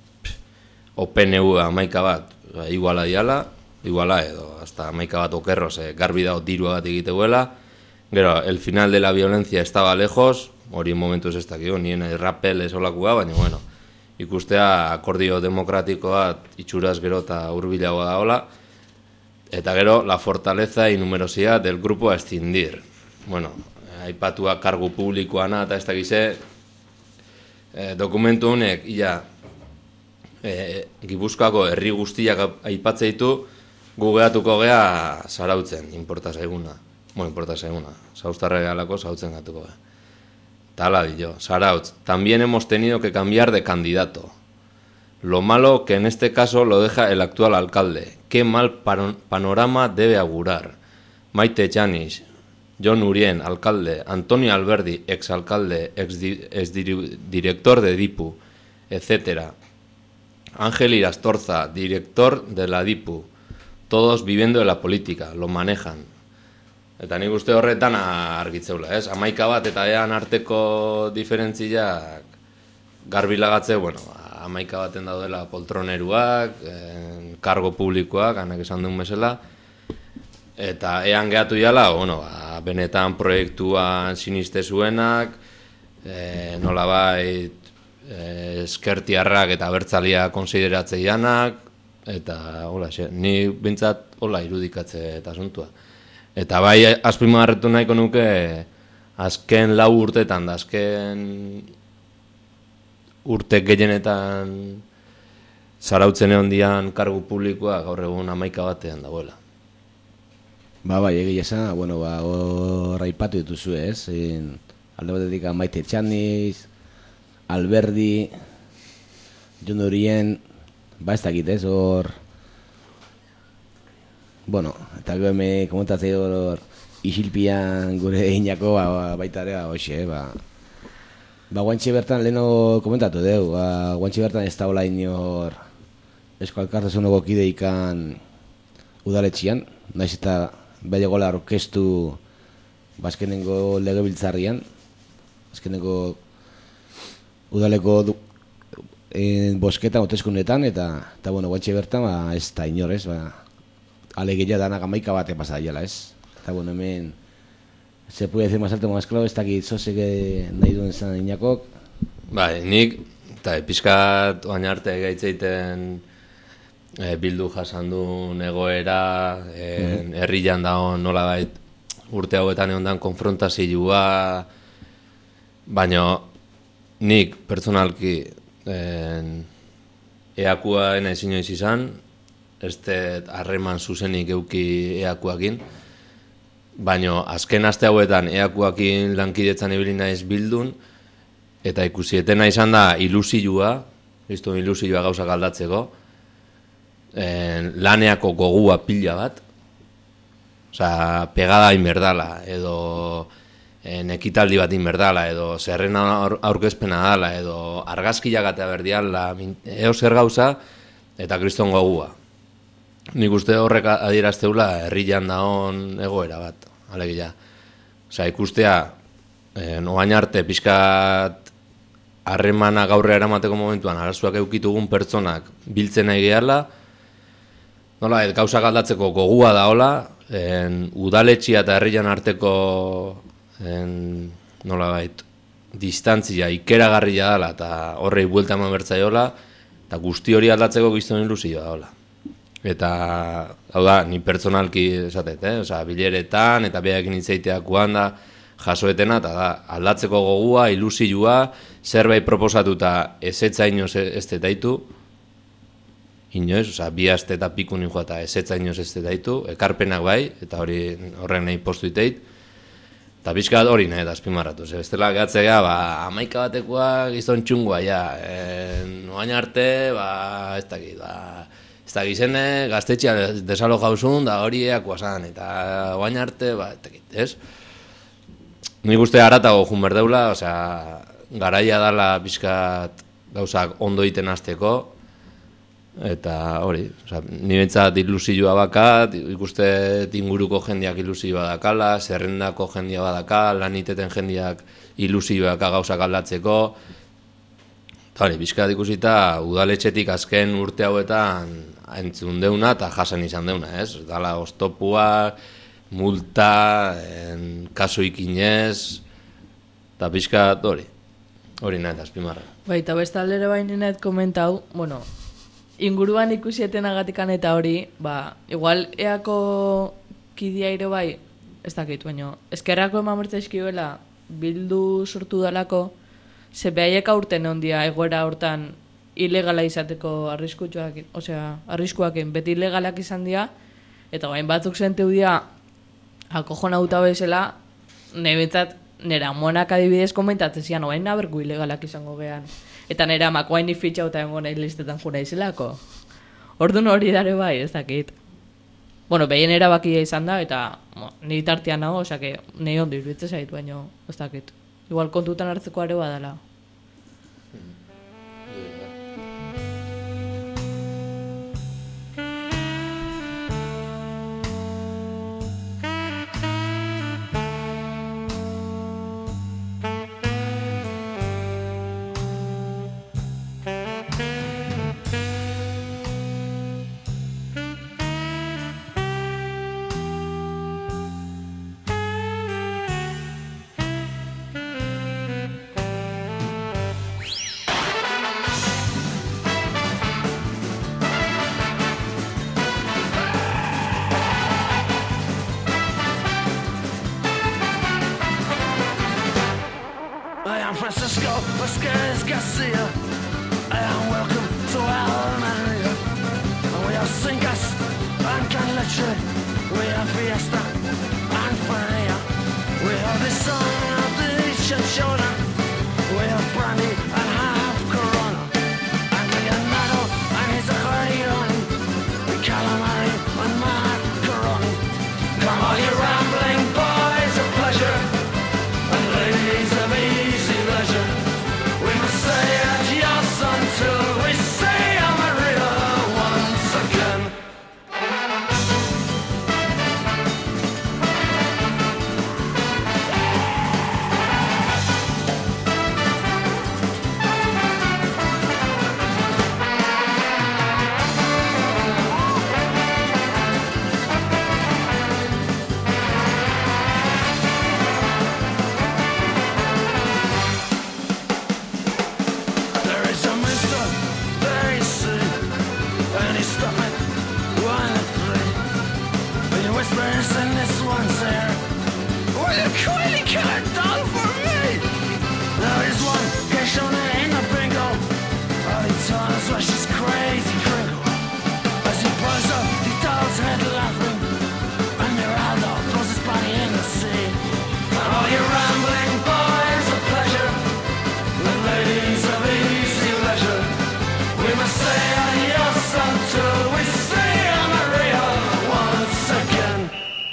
o P N V amaika bat, ba, iguala diala, iguala edo, hasta amaika bat okerro, ze garbi dao dirua bat egiteuela. Gero, el final de la violencia estaba lejos, hori momentuz ez dakio, nien rappel ez olakua, baina bueno, ikustea akordio demokratikoa itxuraz gero eta hurbilagoa da hola, eta gero la fortaleza y numerosidad del grupo a extindir. Bueno, aipatua kargu publikoana eta ez dakize, eh, dokumentu honek, ia, eh, Gipuzkoako herri guztiak aipatze ditu, gugeatuko gea zarautzen, inporta zaiguna. Bueno, importa zaiguna, zauztarra gehalako zautzen gatuko gea. Tala dio, Zarautz, también hemos tenido que cambiar de candidato. Lo malo que en este caso lo deja el actual alcalde. Qué mal panorama debe augurar. Maite Chanis, Jon Urien, alcalde, Antonio Alberdi, exalcalde, exdirector de Dipu, etcétera. Ángel Irastorza, director de la Dipu. Todos viviendo de la política, lo manejan. Eta nik uste horretan argitzeula, ez? Amaika bat eta ean arteko diferentziak garbilagatze, bueno, amaika baten daudela poltroneruak, en, kargo publikoak, anak esan duen bezala, eta ean gehatu jala, bueno, ba, benetan proiektuan siniste zuenak, e, nolabait e, eskertiarrak eta bertzalia konsideratze janak, Eta hola, xe, ni bintzat hola irudikatze eta asuntua. Eta bai azpimarratu nahiko nuke azken lau urtetan da, azken urte gehienetan zarautzen egon dian kargu publikoa gaur egun hamaika batean dagoela. Ba, bai, egia esan, bueno, ba, hor aipatu dituzu, ez? En, alde batetik Maite Etxaniz, Alberdi, Jon Horien, ba, ez dakit, ez, hor... Bueno, eta gero me komentatzei hor isilpian gure inako, ba, baita ere, ba, hoxe, ba... Ba, guantxe bertan, leheno komentatu deu, ba, guantxe bertan ez da hola inor Eusko Alkartasuneko kide ikan udaletxian, naiz eta bere gola orkestu bazkenengo legebiltzarrian, azkeneko udaleko du, en, bosketa hauteskundetan eta eta bueno, guantxe bertan ba, ez da inor, ez, ba, alegeia danak amaika bate pasa daiela, ez. Eta bueno, hemen se puede decir más alto más claro, ez dakit zozek nahi duen zan inakok. Bai, nik, eta pixkat oain arte gaitzeiten e, bildu jasan duen egoera, e, herrian dago nola bait urte hauetan egon dan konfrontazioa, baina nik pertsonalki en, eakua ena ezin inoiz izan, ez dut harreman zuzenik euki eakuakin, baina azken aste hauetan eakuakin lankidetzan ibili naiz bildun, eta ikusietena izan da ilusioa, listo, ilusioa gauzak aldatzeko, en, laneako gogua pila bat, osea, pegada inberdala, edo en, ekitaldi bat inberdala, edo zerrena aur, aurkezpena dala, edo argazkiak eta berdiala, eo zer gauza, eta kriston gogua. Nik uste horrek adierazteula herrian daon egoera bat, alegia. Osea, ikustea, eh, oain arte pixkat harremana gaurrea eramateko momentuan arazoak eukitugun pertsonak biltzen nahi gehala, nola, et, gauzak aldatzeko gogua daola, en, udaletxia eta herrian arteko en, nola bait, distantzia ikeragarria dela eta horrei buelta eman bertzaiola, eta guzti hori aldatzeko gizton ilusioa daola. Eta, hau da, ni pertsonalki esatet, eh? Osea, bileretan eta behakin itzeiteakoan da jasoetena, eta da, aldatzeko gogua, ilusioa, zerbait proposatuta ezetza inoz ez detaitu, inoz, osea, bi aste eta piku ninjoa eta ezetza inoz ez detaitu, ekarpenak bai, eta hori horren nahi postu iteit, eta pixka hori nahi da azpimarratu, ze bestela gatzea, ba, amaika batekoa gizon txungoa, ja, e, noain arte, ba, ez dakit, ba, ez da gizene, gaztetxea desalo jauzun, da hori eakua zan, eta oain arte, ba, ez dakit, ez? Nik uste haratago jun berdeula, osea, garaia dala pixkat gauzak ondo iten hasteko, eta hori, osea, ni bentsat ilusioa bakat, ikuste inguruko jendiak ilusioa dakala, zerrendako jendia badaka, laniteten jendiak ilusioa gauzak aldatzeko, eta hori, pixkat ikusita udaletxetik azken urte hauetan entzun deuna eta jasan izan deuna, ez? Dala oztopua, multa, en, kasu ikinez, eta pixkat hori, hori nahi da azpimarra. Bai, eta bestaldere bain nahet komentau, bueno, inguruan ikusieten agatikan eta hori, ba, igual eako kidia ere bai, ez dakit, baina, eskerrako eman bertzaizkioela bildu sortu dalako, ze behaiek aurten ondia egoera hortan ilegala izateko arriskutsuak, osea, arriskuakin beti ilegalak izan dira, eta bain batzuk zenteu dira akojona uta bezala, nebetzat nera monak adibidez komentatzen zian, oain nabergu ilegalak izango gehan. Eta nera makoain ifitxa eta engo nahi listetan juna izelako. Orduan hori dare bai, ez dakit. Bueno, behien erabakia izan da, eta mo, niri tartian nago, osea, nahi ondo iruditzen zait, baina ez dakit. Igual kontutan hartzeko are badala. Garcia, and welcome to Almeria. We have Cingas and Canleche, we have Fiesta and Paella. We have the sun of the Chinchona, we have brandy and half Corona, and Leonardo and his Accordion, calamari and macaroni. Come on, you rambling boys of pleasure, and ladies of easy leisure. We must say adios until we say Amaria once again. There is a mister, there you see, and he stopped at one and three. When you whispers in this one's ear, will you quickly kill it down for me? There is one, cash on it in the bingo. All he tells us why she's crazy crinkle. As he pulls up, he does head laughing, and Miraldo throws his body in the sea. And all you rambling boys of pleasure, the ladies of easy leisure, we must say adios until we say Amaria once again.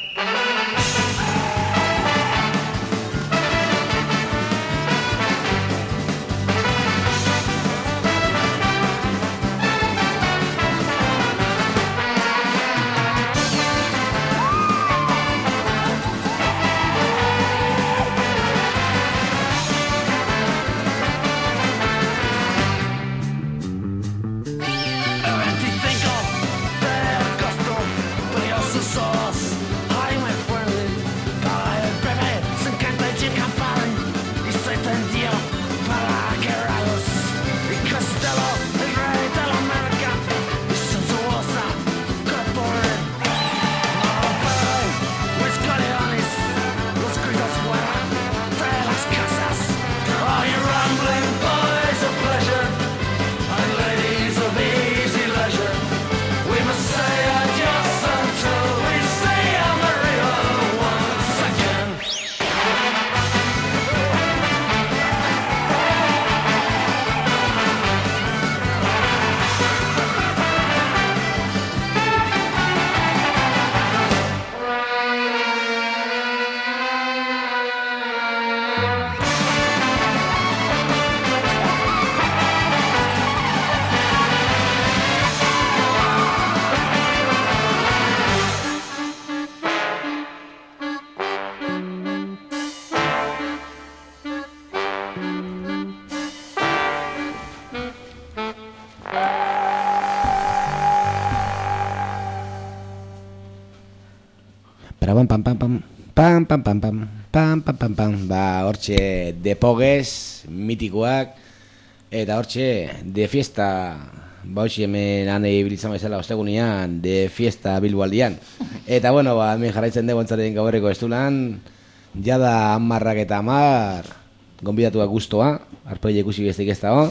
Pam pam pam pam pam pam pam pam pam pam pam pam. Ba, hortxe de Pogues mitikoak eta hortxe de fiesta. Ba, hoxe hemen ane ibilitzen bezala ostegunean de fiesta Bilboaldian. Eta bueno, ba, hemen jarraitzen dugu entzaren gaurreko estulan. Jada amarrak eta amar gonbidatuak guztoa, arpeile ikusi bestik ez dago.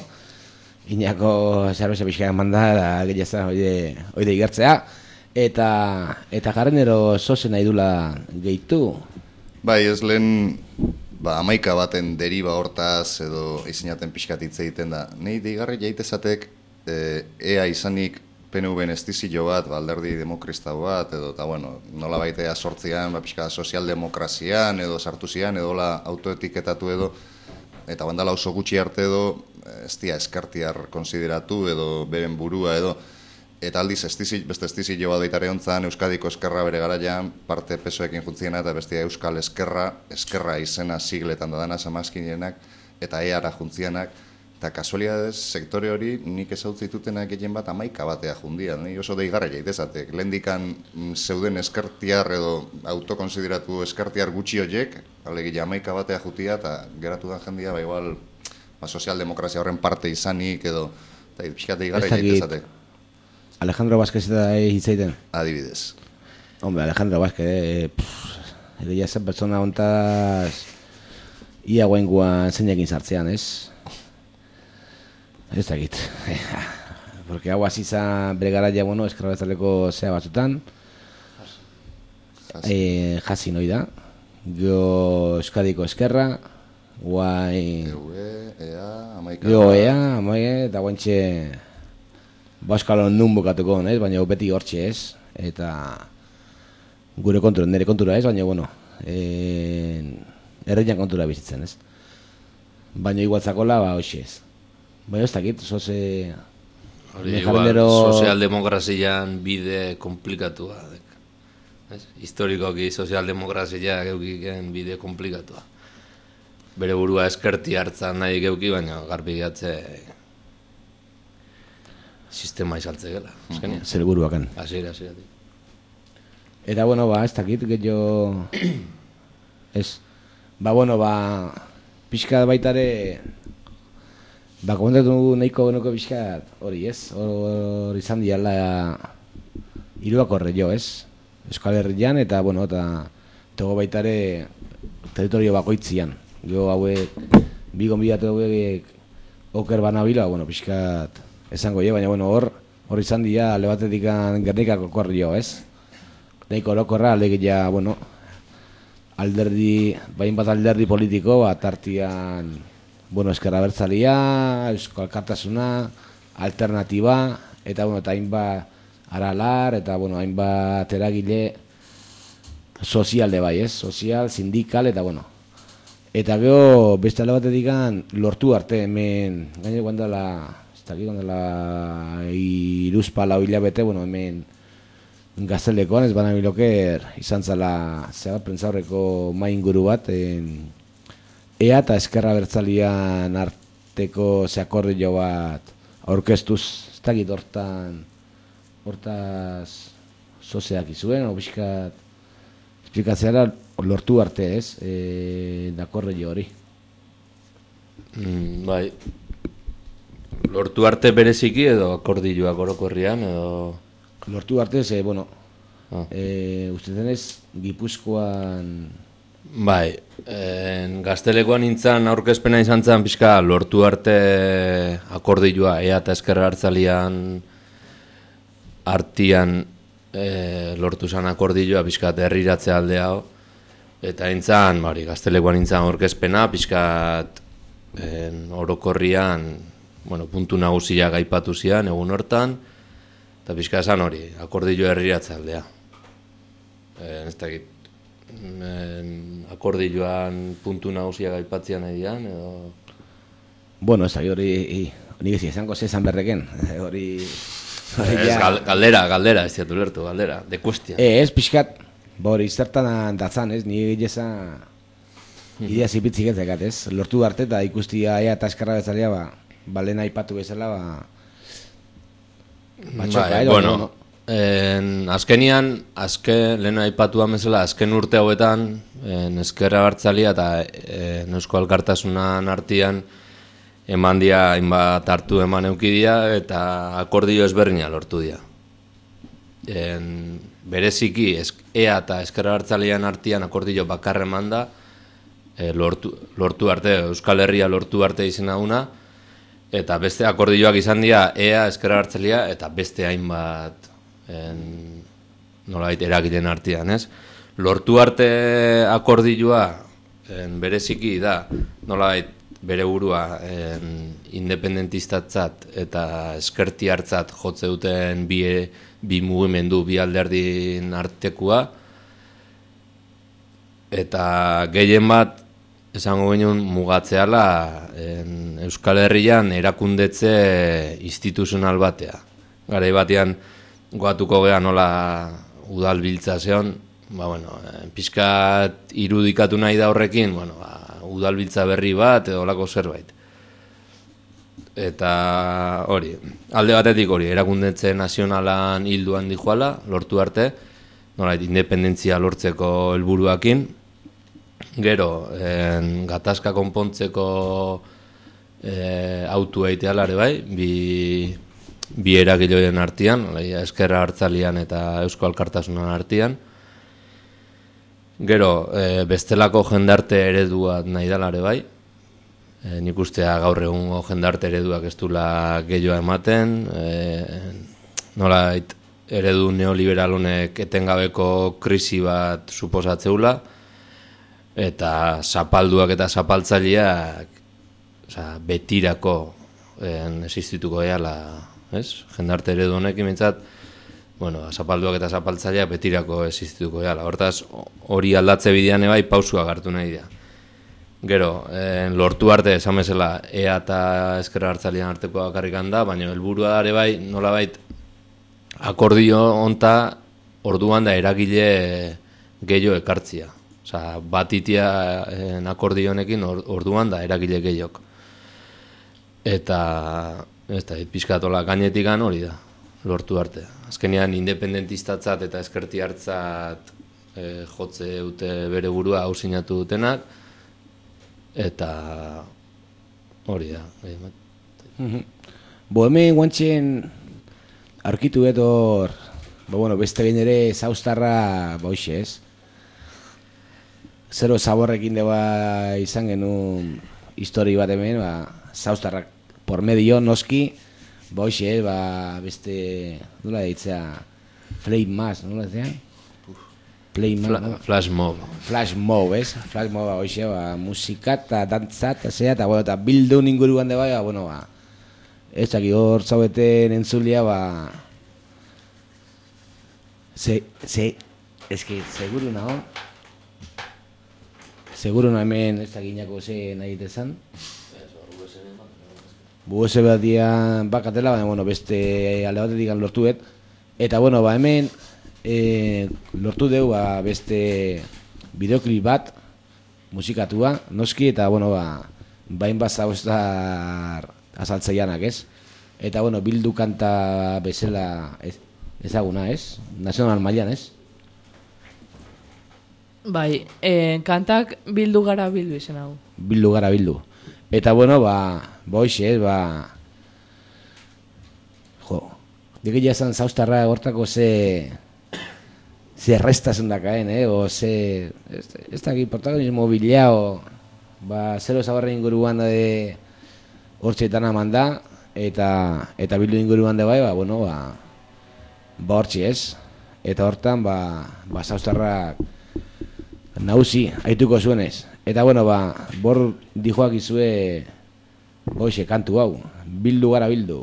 Inako zerbeza pixka manda da gehiatzen oide, oide igertzea. Eta eta jarrenero zozen nahi dula gehitu. Bai, ez lehen ba, amaika baten deriba hortaz edo izinaten pixkat hitz egiten da. Nei deigarri jaitezatek e, ea izanik P N V-en estizio bat, ba, alderdi demokrista bat, edo eta bueno, nola baitea sortzian, ba, pixka sozialdemokrazian edo sartu zian, edo la autoetiketatu edo, eta bandala oso gutxi arte edo, ez dia eskartiar konsideratu edo beren burua edo, eta aldiz estizi, beste estizio bat baitare hontzan Euskadiko Eskerra bere garaian parte pesoekin juntziena eta bestia Euskal Eskerra, Eskerra izena sigletan dadana samazkinenak eta eara juntzienak, eta kasualidadez sektore hori nik ezautzitutenak egin bat amaika batea jundia, ni oso deigarra jaitezatek, lehendikan zeuden eskartiar edo autokonsideratu eskartiar gutxi horiek, alegia amaika batea jutia eta geratu da jendia, ba igual ba, sozialdemokrazia horren parte izanik edo, eta pixkat deigarra jaitezatek. Alejandro Vázquez eta hitzaiten? Adibidez. Hombre, Alejandro Vázquez, egia zen pertsona hontaz ia guainguan zeinekin sartzean, ez? ez dakit. Porque hau hasi izan bere garaia, bueno, eskerra bezaleko zea batzutan. Eh, jasi noi da. Gio Euskadiko eskerra, guai... Eue, ea, amaika... Gio, ea, amaike, eta guantxe... Bauskalon nun bukatuko, ez? Baina beti hortxe ez. Eta... Gure kontura, nire kontura ez, baina, bueno... Eh, erreian kontura bizitzen, ez? Baina igualtzakola, ba, hoxe ez. Baina ez dakit, zoze... Hori, igual, sozialdemokrazian bide komplikatua. Ez? Historikoki sozialdemokrazia geukiken bide komplikatua. Bere burua eskerti hartzan nahi geuki, baina garbi gatze sistema izaltze gela. Mm-hmm. Zer buruakan. Asira, asira. Eta bueno, ba, ez dakit, gehiago... Ez. Ba, bueno, ba... Pixka baitare... Ba, komentatu nahiko genuko pixka hori, ez? Hori izan diala... Hiruak horre jo, ez? Euskal Herrian eta, bueno, eta tego baitare territorio bakoitzian. Jo hauek, bi gonbidatu hauek oker banabila, bueno, pixkat esango je, baina, bueno, hor hor izan dira, alde batetik Gernikako korrio, ez? Nahiko orokorra, alegia, bueno, alderdi, bain bat alderdi politiko, bat artian, bueno, Ezker Abertzalia, Euskal Alkartasuna, Alternatiba, eta, bueno, eta hainbat aralar, eta, bueno, hainbat eragile sozialde bai, ez? Sozial, sindikal, eta, bueno. Eta gero, beste alde batetik lortu arte, hemen, gaine guandala, ez dakit, guandala iruzpala hilabete, bueno, hemen Gaztelekoan, ez bana biloker, izan zala, zera, prentzaurreko mai inguru bat, en, ea eta Ezker Abertzalian arteko zeakordio bat aurkeztuz, ez dakit hortan, hortaz sozeak izuen, o bizkat esplikatzeara lortu arte, ez, e, dakorrio hori. Mm, bai, lortu arte bereziki edo akordioak orokorrian edo... Lortu arte, ze, bueno, ah. e, uste denez, Gipuzkoan... Bai, en, Gaztelekoan nintzen aurkezpena izan zen pixka lortu arte akordioa, ea eta Ezker Abertzalian artian e, lortu zen akordioa pixkat herriratze aldea, eta nintzen, bari, Gaztelekoan nintzen aurkezpena pixkat en, orokorrian, bueno, puntu nagusia gaipatu zian egun hortan, eta pixka esan hori, akordioa herriratze aldea. E, ez dakit, akordioan puntu nagusia gaipatzian nahi dian, edo... Bueno, ez dakit hori, nik ez izango zezan berreken, hori... Ez, galdera, galdera, ez diatu lertu, galdera, de kuestia. E, ez, pixkat, bori, zertan datzan, ez, nire gileza idea zipitzik ez dekat, ez, lortu arte eta ikustia ea eta Ezker Abertzalea, ba, ba lehen aipatu bezala, ba, ba txoka, bai, eh, bueno, no? en, azkenian, azken, lehen aipatu bezala, azken urte hauetan, en, Ezker Abertzalea eta en, Eusko Alkartasunan artian, eman dia, hainbat hartu eman eukidia, eta akordio ezberdina lortu dia. En, bereziki, ea eta Ezker Abertzalean artian akordio bakarra eman da, e, lortu, lortu arte, Euskal Herria lortu arte izena una, eta beste akordioak izan dira, ea Ezker Abertzalea, eta beste hainbat en, nolabait eragileen artian, ez? Lortu arte akordioa en, bereziki da, nolabait, bere burua en, independentistatzat eta eskerti hartzat jotze duten bi, bi mugimendu, bi alderdin artekua, eta gehien bat esango ginen mugatzeala en, Euskal Herrian erakundetze instituzional batea. Garai batean goatuko geha nola udal biltza zeon, ba, bueno, pixkat irudikatu nahi da horrekin, bueno, ba, udalbiltza berri bat edo olako zerbait. Eta hori, alde batetik hori, erakundetze nazionalan hilduan dijoala, lortu arte, nolait, independentzia lortzeko helburuakin. Gero, en, gatazka konpontzeko e, autu eitealare bai, bi, bi eragiloien artian, Ezker Abertzalean eta Eusko Alkartasunan artian. Gero, e, bestelako jendarte eredua nahi dalare bai, E, nik ustea gaur egungo jendarte ereduak ez dula gehiago ematen, e, nola eredu neoliberal honek etengabeko krisi bat suposatzeula, eta zapalduak eta zapaltzaileak oza, betirako en, existituko eala, ez? Jendarte eredu honek imentzat, bueno, zapalduak eta zapaltzaileak betirako existituko eala. Hortaz, hori aldatze bidean ebai pausuak hartu nahi dira. Gero, en, lortu arte, esan bezala, E A eta ezkerra hartzailean arteko bakarrikan da, baina helburua ere bai, nola bait, akordio honta orduan da eragile gehiago ekartzia. Osa, bat itia en, akordio honekin orduan da eragile gehiok. Eta, ez da, pixkatola gainetikan hori da, lortu arte. Azkenean, independentistatzat eta ezkerti hartzat e, jotze dute bere burua hau sinatu dutenak, eta hori da. Mm-hmm. Bo hemen guantxen arkitu etor, ba, bueno, beste behin ere zaustarra boixe ez. Zero zaborrekin deba izan genuen histori bat hemen, ba, zaustarrak por medio noski, boixe, ba, beste, nola ditzea, flame mass, nola ditzea? Fla, no? Flash mob. Flash mob, ez? Flash mob, hoxe, ba, musika eta dantza eta zea, eta, bueno, eta bildu inguruan de bai, ba, bueno, ba, ez daki hor zaubeten entzulia, ba, ze, ze, eski, seguru naho, seguru naho hemen ez dakiñako ze nahi dezan, U S B batian bakatela, baina, bueno, beste alde batetik lortuet, eta, bueno, ba, hemen, E, lortu deu ba, beste bideoklip bat musikatua, noski, eta bueno, ba, bain bat zauztar azaltzaianak, ez? Eta bueno, bildu kanta bezala ez, ezaguna, ez? Nazional mailan, ez? Bai, eh, kantak bildu gara bildu izan hau. Bildu gara bildu. Eta bueno, ba, boixe, ez, ba, jo, dikila esan zauztarra gortako ze ze errestasun dakaen, eh? O ze, ez, ez da aquí protagonismo bilao, ba, zero zabarren inguruan da de hortxeetan aman da, eta, eta bildu inguruan da bai, ba, bueno, ba, ba hortxe ez, eta hortan, ba, ba zauztarrak nauzi, haituko zuenez. Eta, bueno, ba, bor dijoak izue, boixe, kantu hau, bildu gara bildu.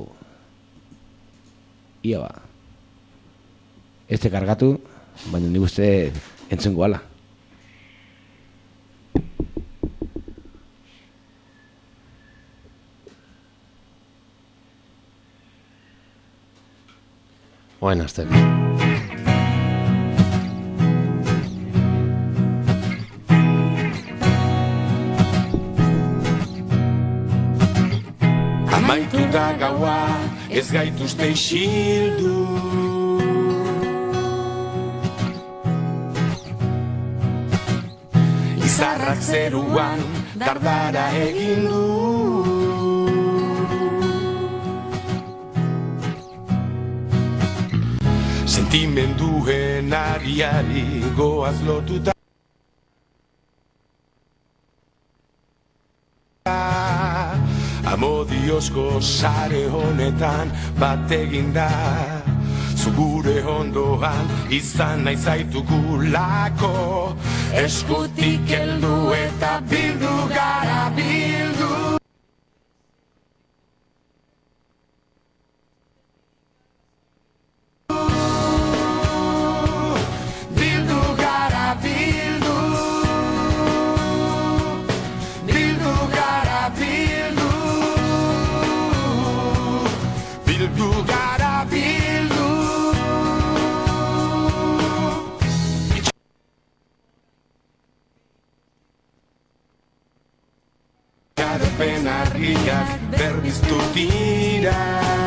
Ia ba, ez te kargatu, baina nik uste entzungo ala. Buenas tardes. Amaitu da gaua, ez gaituzte isildu. Izarrak zeruan dardara egin du. Sentimenduen ariari goaz lotuta. Amodiozko sare honetan bat egin da. Zugure ondoan izan nahi zaitugulako. Eskutik heldu eta bildu gara bildu. Bildu gara bildu. Bildu gara bildu. Bildu gara bildu. Garpen argiak berbiztu dira.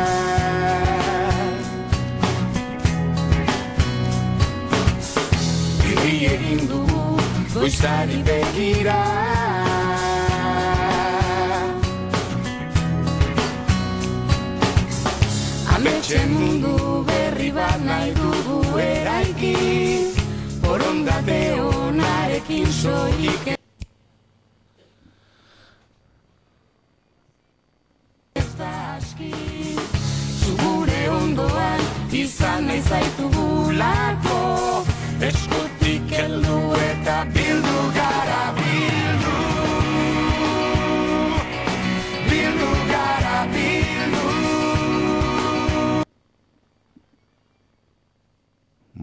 Iri egin dugu goizari begira. Ametxe mundu berri bat nahi dugu eraiki. Borondate onarekin soilik.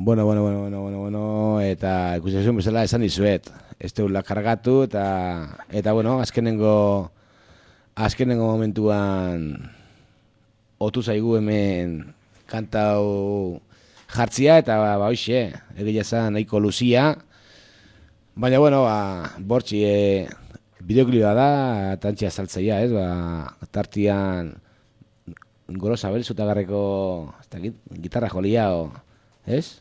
bueno, bueno, bueno, bueno, bueno, bueno, eta ikusi zuen bezala esan dizuet. Ez teula kargatu, eta, eta bueno, azkenengo, azkenengo momentuan otu zaigu hemen kantau jartzia, eta ba, ba hoxe, egia esan nahiko luzia. Baina, bueno, ba, bortxi, e, bideoklipa da, tantxia saltzaia, ez, ba, tartian Goro Zabel zutagarreko, ez dakit, gitarra jolia, o, ez?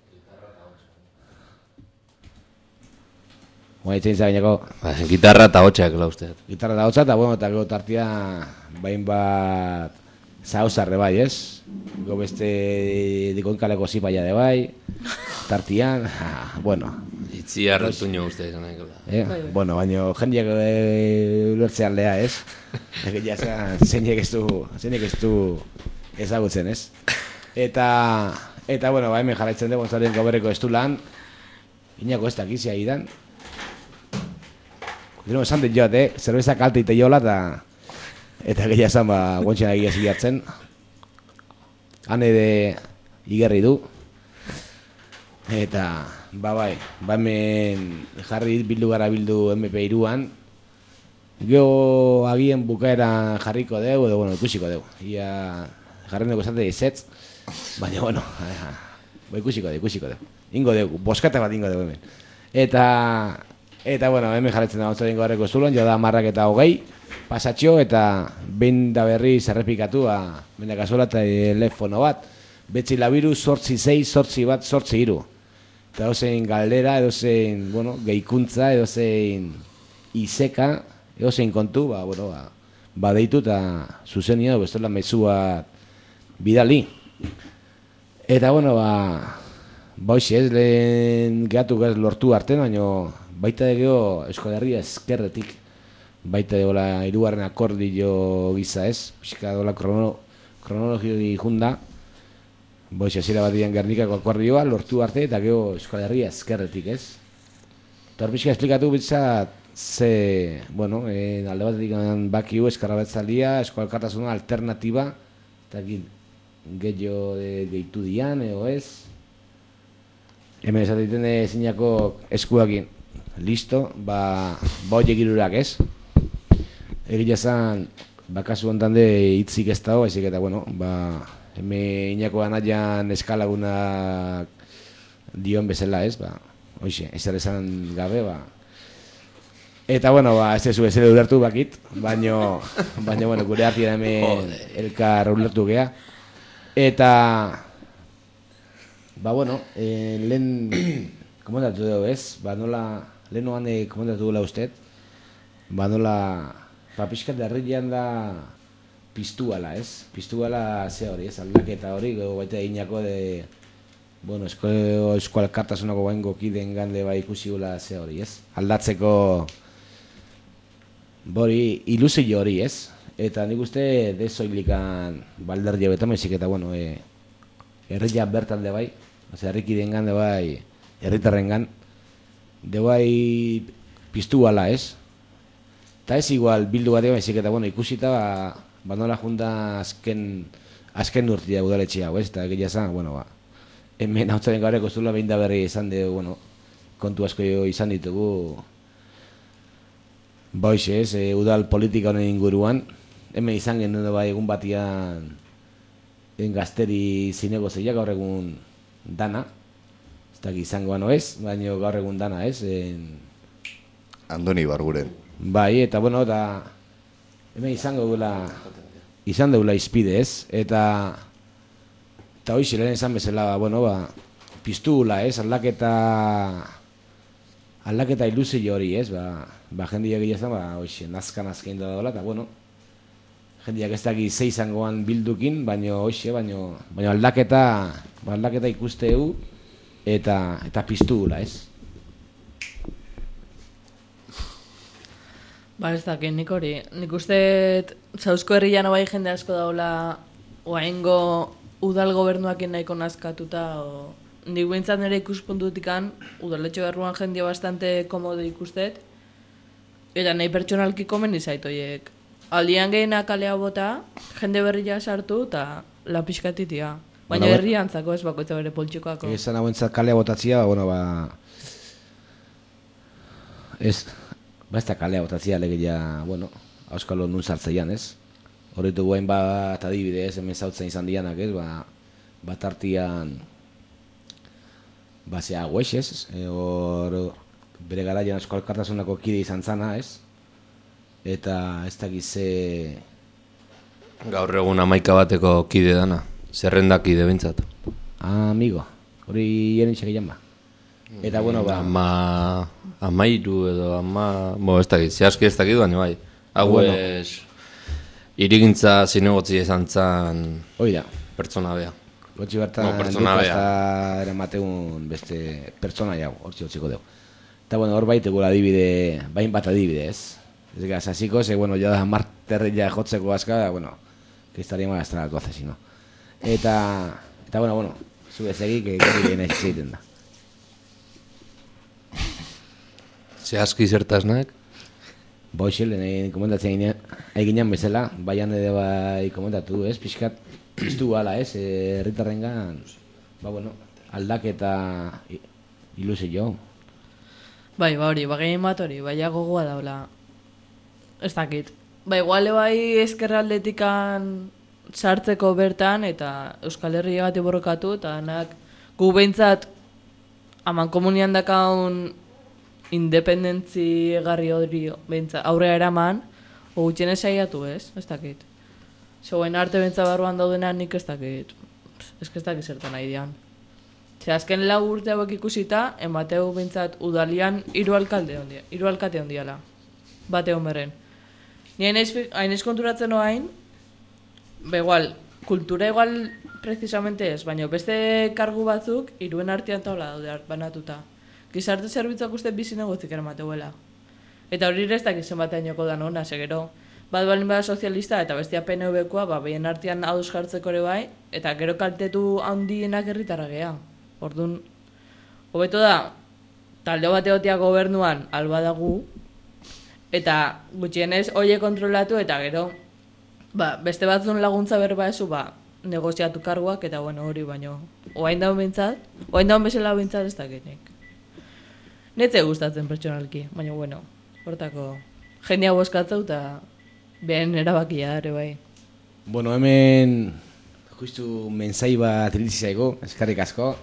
Baina itzein zaginako. Gitarra eta hotxak, lauzteat. Gitarra eta hotxak, eta bueno, eta gero tartia bain bat zauzarre bai, ez? Go beste dikoinkaleko zipaia de bai, tartian, bueno. Itzi harretu nio uste izan nahi. Eh? Bueno, baina jendiak e, ulertzean lea, ez? Egia esan, zeinek ez du, zeinek ez du ezagutzen, ez? Eta, eta bueno, ba, hemen jarraitzen dugu Gonzalen Goberreko estulan, inako ez dakizia idan. Dino, esan dit joat, eh? Zerbeza kalte ite jola, eta eta egia esan, ba, guantxen egia zigartzen. Hane de igerri du. Eta, ba bai, ba hemen jarri bildu gara bildu M P iruan. Geo agien bukaera jarriko deu, edo bueno, ikusiko deu. Ia jarri dugu esate izetz, baina bueno, ba ikusiko deu, ikusiko deu. Ingo deu, boskata bat ingo deu hemen. Eta, eta bueno, hemen jarretzen da Gonzalen Goberreko estulan, jo da marrak eta hogei, pasatxo, eta behin da berri zerrepikatu, benda kasuela eta telefono bat. Betzi labiru, sortzi zei, sortzi bat, sortzi iru. Eta edozein galdera, edozein, bueno, gehikuntza, edozein izeka, edozein kontu, ba, bueno, ba, badeitu eta zuzenia, bestela mezu bat bidali. Eta, bueno, ba, ba hoxe ez, lehen gehatu gaz lortu arte, baina baita egeo Euskal Herria ezkerretik, baita egola hirugarren akordio gisa ez, pixka dola krono, kronologio di junda, boix, hasiera bat dian Gernikako akordioa lortu arte eta gero Euskal Herria ezkerretik, ez? Eta hor pixka esplikatu bitzat ze, bueno, eh, alde batetik bakiu eskarra betzaldia, Euskal Alkartasuna alternatiba, eta gehiago de, deitu dian, ego ez? Hemen esateiten zinako eskuakin, listo, ba, ba horiek irurak, ez? Egia esan, bakazu ontan de hitzik ez dago, ezik eta, bueno, ba, hemen inako anaian eskalagunak dion bezala, ez, ba, hoxe, ezer esan gabe, ba. Eta, bueno, ba, ez dezu ezer ulertu bakit, baino, baino, bueno, gure artian hemen elkar ulertu gea. Eta, ba, bueno, eh, lehen, komendatu dugu, ez, ba, nola, lehen oan komendatu duela usted, ba, nola, ba, pixkat derrilean da, piztuala, ez? Piztuala ze hori, ez? Aldaketa hori, gero baita inako de, bueno, Euskal Alkartasunako baingo kiden gande bai ikusi gula ze hori, ez? Aldatzeko, bori, ilusio hori, ez? Eta nik uste, dezoilikan balderdi hau eta mezik eta, bueno, e, herria bertan de bai, ose, herrikiden gande bai, herritarren gan, de bai piztuala, ez? Eta ez igual bildu bat mezik eta, bueno, ikusita, ba, banola junta azken azken urtia udaletxe hau, ez? Eta egia esan, bueno, ba, hemen hautzaren gaureko zula behin da berri izan de, bueno, kontu asko izan ditugu, ba hoxe, ez? E, udal politika honen inguruan, hemen izan genuen bai egun batian en gazteri zinego zeiak gaur egun dana, ez dakit izangoa no ez, baina gaur egun dana, ez? En... Andoni Barguren. Bai, eta bueno, eta hemen izango duela, izan duela izpide, ez? Eta, eta hoxe, lehen esan bezala, bueno, ba, piztula, ez? Aldaketa, aldaketa ilusio hori, ez? Ba, ba jendia gehiago ba, hoxe, nazkan azkein da dola, eta bueno, jendiak ez daki ze izangoan bildukin, baino hoxe, baino, baino aldaketa, ba, aldaketa ikusteu, eta, eta piztula, ez? Ba, ez dakit, nik hori. Nik uste Zauzko herrian bai jende asko daula oaingo udal gobernuakin nahiko nazkatuta, o... Nik behintzat nire ikuspuntutikan udaletxo berruan jendia bastante komodo ikustet, eta nahi pertsonalki komen izait oiek. Aldian gehiena kalea bota, jende berria sartu eta la pixkatitia. Baina Bueno, herriantzako ez bakoitza bere poltsikoako. Esan hauentzat kalea botatzia, ba, bueno, ba... Ez, ba ez da kalea botatzia alegia, bueno, auskalo nun sartzeian, ez? Horretu guain bat adibide, ez, hemen zautzen izan dianak, ez, ba... Bat hartian... Ba, zea, gueix, ez? E, hor... Bere garaian Euskal Alkartasunako kide izan zana, ez? Eta ez da gize... Gaur egun amaika bateko kide dana. Zerrendak kide bintzat. Ah, amigo, hori jenen txekian ba. Eta, bueno, ba... Ama... Amairu edo ama... Bo, ez dakit, zehazki ez dakit, baina bai. Hau Bueno. ez... Irigintza zinegotzi esan zan... Hoi da. Pertsona bea. Gotxi bertan No, pertsona Lukas bea. eta eramateun beste pertsona jau, hortzi hotziko dugu. Eta, bueno, hor baitegula adibide, bain bat adibide, ez? Ez gara, sasiko, ze, bueno, ja marterria jotzeko aska, bueno, que estaría mal hasta las doce, si no. Eta, eta, bueno, bueno, zu ez egi, que gari gena egiten da. Zehazki zertasnak? Boixel, lehen komentatzen eginean bezala, baian edo bai komentatu, ez? Pixkat, piztu gala, ez? Herritarrengan, ba, bueno, aldaketa ilusio. Bai, ba hori, ba gehien bat hori, baina gogoa daula. Ez dakit. Ba, iguale bai ezkerraldetikan sartzeko bertan, eta Euskal Herria gati borrokatu, eta anak gu behintzat aman komunian dakaun independentzi egarri hori behintzat aurrea eraman, o gutxien saiatu ez, ez dakit. Zegoen arte behintzat barruan daudenan nik ez dakit. Ez ez dakit zertan nahi dian. Ze azken lau urte hauek ikusita, emateu behintzat udalian hiru alkalde ondia, hiru alkate ondiala. Bate honberren. Ni hain ez konturatzen oain, ba igual, kultura igual precisamente ez, baina beste kargu batzuk hiruen artean taula daude banatuta. Gizarte zerbitzuak uste bizi negotzik eramateuela. Eta hori ere ez dakit zenbatean joko da nona, segero. Bat balin bada sozialista eta bestia P N V-koa, ba, behien artean ados jartzeko ere bai, eta gero kaltetu handienak herritarra gea. Orduan, hobeto da, talde bat egotea gobernuan alba dagu, eta gutxienez oie kontrolatu, eta gero, ba, beste batzun laguntza berba ezu, ba, negoziatu karguak, eta bueno, hori baino. Oain daun bintzat, oain daun bezala bintzat ez dakinik. Netze gustatzen pertsonalki, baina bueno, hortako jendea boskatzau eta behen erabakia ere bai. Bueno, hemen justu mensai bat iritsi zaigu, eskarrik asko.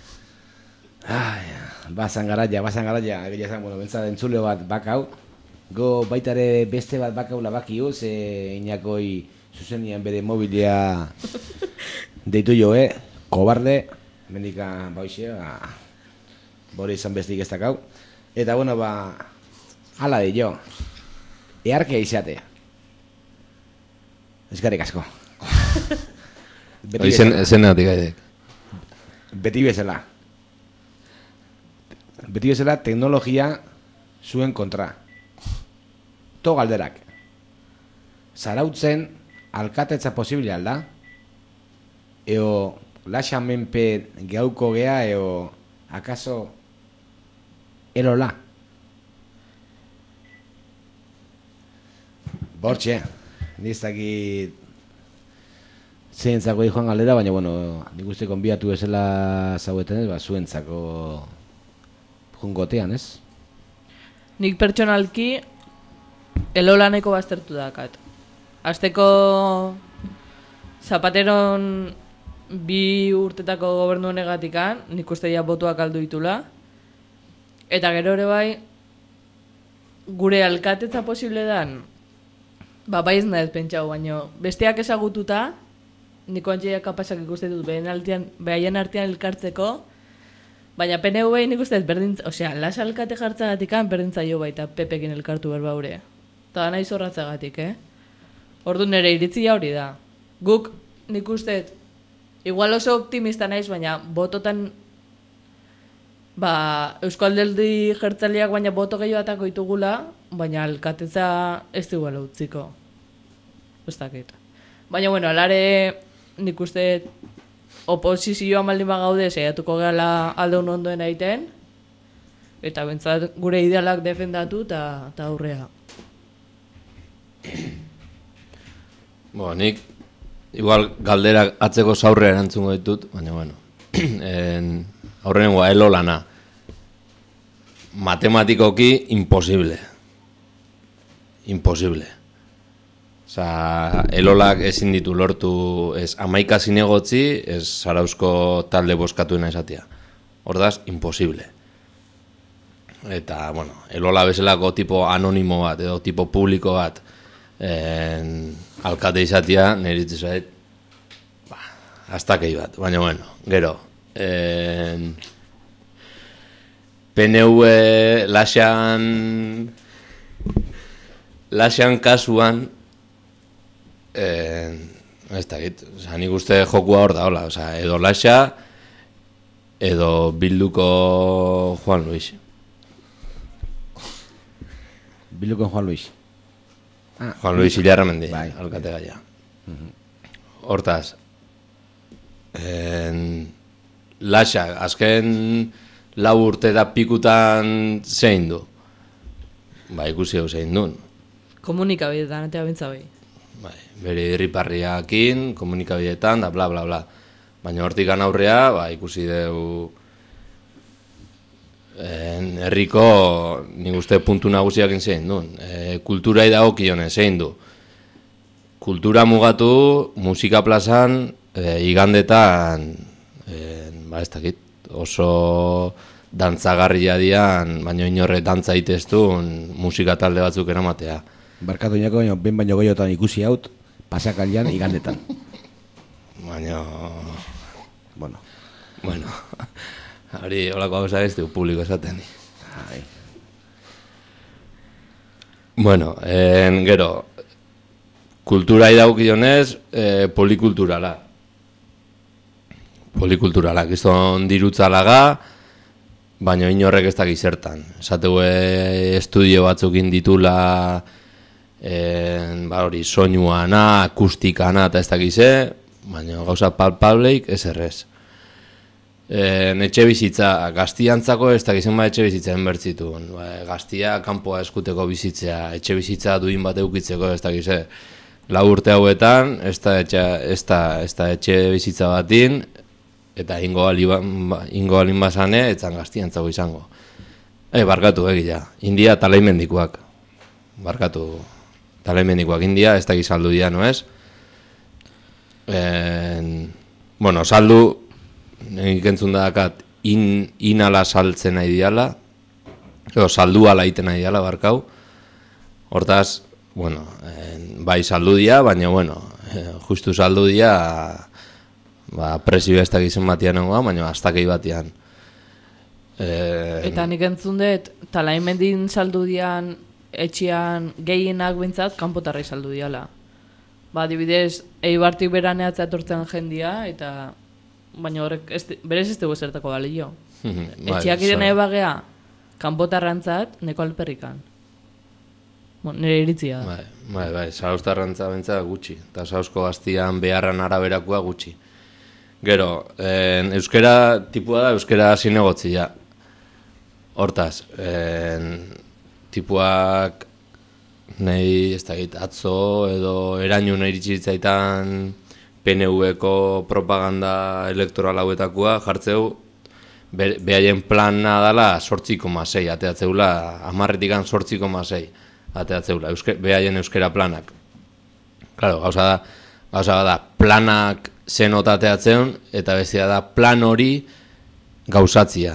Ai, bazan garaia, bazan garaia, egia esan, bueno, bentsat entzule bat bakau. Go baita ere beste bat bakaula bakiu, ze inakoi zuzenian bere mobilia deitu jo, eh? Kobarde, mendika bauxe, ba, bori izan bestik ez dakau. Eta, bueno, ba, ala di jo, earkea izate. Eskarrik asko. Beti Izen, bezala. ezenatik gaidek. Beti bezala. Beti bezala teknologia zuen kontra. To galderak. Zarautzen alkatetza posible alda? Eo laxa menpe gauko gea, eo akaso erola? Bortxe, niztakit zeintzako dijoan galdera, baina, bueno, nik uste konbiatu bezala zaueten ez, ba, zuentzako jungotean, ez? Nik pertsonalki elolaneko baztertu dakat. Azteko Zapateron bi urtetako gobernu honegatikan, nik uste ja botuak aldu ditula. Eta gero ere bai, gure alkatetza posible dan, ba, baiz nahez pentsau, baino besteak ezagututa, niko antxeia kapasak ikuste dut behin artean, behaien artean elkartzeko, baina P N V nik uste berdin, osea, las alkate jartzagatikan berdintzaio baita Pepekin elkartu berbaure. Eta da nahi zorratzagatik, eh? Ordu nire iritzia hori da. Guk nik uste, igual oso optimista naiz, baina bototan, ba, Eusko Alderdi Jeltzaleak baina boto gehiago ditugula, baina alkatetza ez du igual utziko. Ez dakit. Baina, bueno, alare nik uste oposizioa maldin bagaude saiatuko gehala aldeun ondoen egiten, eta bentsat gure idealak defendatu eta aurrea. Bo, nik igual galderak atzeko zaurre erantzungo ditut, baina bueno. en, aurrenengoa, elolana. Matematikoki imposible. Imposible. Osa, elolak ezin ditu lortu, ez amaika zinegotzi, ez Zarauzko talde boskatuena esatia. Hordaz, imposible. Eta, bueno, elola bezalako tipo anonimo bat, edo tipo publiko bat, en, alkate izatia, niritzu zait, ba, astakei bat, baina bueno, gero, en, P N V laxan, laxan kasuan, en, ez da git, oza, nik uste jokua hor da, hola, oza, edo laxa, edo Bilduko Juan Luis. Bilduko Juan Luis. Ah, Juan Luis Ilarramendi, bai, alkate gaia. Hortaz, en, laxa, azken lau urte da pikutan zein du. Ba, ikusi hau zein duen. Komunikabidetan, eta bintza bai. Bai, bere irriparriakin, komunikabidetan, da bla bla bla. Baina hortik aurrea, ba, ikusi deu en, herriko, nik uste puntu nagusiak zein duen. E, kulturai dagokionez zein du. Kultura mugatu, musika plazan, e, igandetan, e, ba ez dakit, oso dantzagarria dian, baina inorre dantza iteztun musika talde batzuk eramatea. Barkatu inako, ben baino goiotan ikusi haut, pasakalian igandetan. Baina... Bueno. Bueno, hori holako hau ez du publiko esaten. Ai. Bueno, en, gero, kultura idaukinez, eh, polikulturala. Polikulturala, gizton dirutzalaga, baina inorrek ez dakiz zertan. Esateu estudio batzukin ditula, en, ba hori, soinuana, akustikana eta ez dakize, baina gauza palpableik ez errez. En, etxe bizitza, gaztiantzako ez dakizen ba etxe bizitza enbertzitu. Ba, gaztia kanpoa eskuteko bizitzea, etxe bizitza duin bat eukitzeko ez dakize. Lau urte hauetan, ez da etxe, ez da, ez da etxe bizitza batin, eta ingo alin basane, etzan gaztiantzako izango. E, barkatu egia, India talaimendikoak. Barkatu, talaimendikoak India, ez dakiz saldu dia, no ez? En, bueno, saldu, nik entzun dakat, in, inala saltzen nahi diala, edo saldu ala iten nahi diala, barkau. Hortaz, bueno, en, bai saldu dia, baina, bueno, eh, justu saldu dia, ba, presio ez dakizen batian nengoa, baina astakei batian. Eh, Eta nik entzun dut, talaimendin saldu dian, etxian gehienak bintzat, kanpotarrai saldu diala. Ba, adibidez, Eibartik beraneatzea etortzen jendia, eta baina horrek ez, berez ez dugu zertako balio. Etxiak irene bagea, kanpotarrantzat, neko alperrikan. Bon, nire iritzia da. Bai, bai, bai, Zarauztarrantza bentza gutxi, eta Zarauzko gaztian beharran araberakoa gutxi. Gero, en, euskera tipua da, euskera zinegotzia. Hortaz, en, tipuak nahi, ez da git, atzo edo erainun iritsi zitzaitan P N V-ko propaganda elektoral hauetakoa jartzeu be, behaien plana dela zortzi koma sei, ateatzeula, hamarretikan zortzi koma sei ateatzeula, euske, behaien euskera planak. Claro, gauza da, gauza da, planak zenota ateatzeun, eta bestia da, plan hori gauzatzia.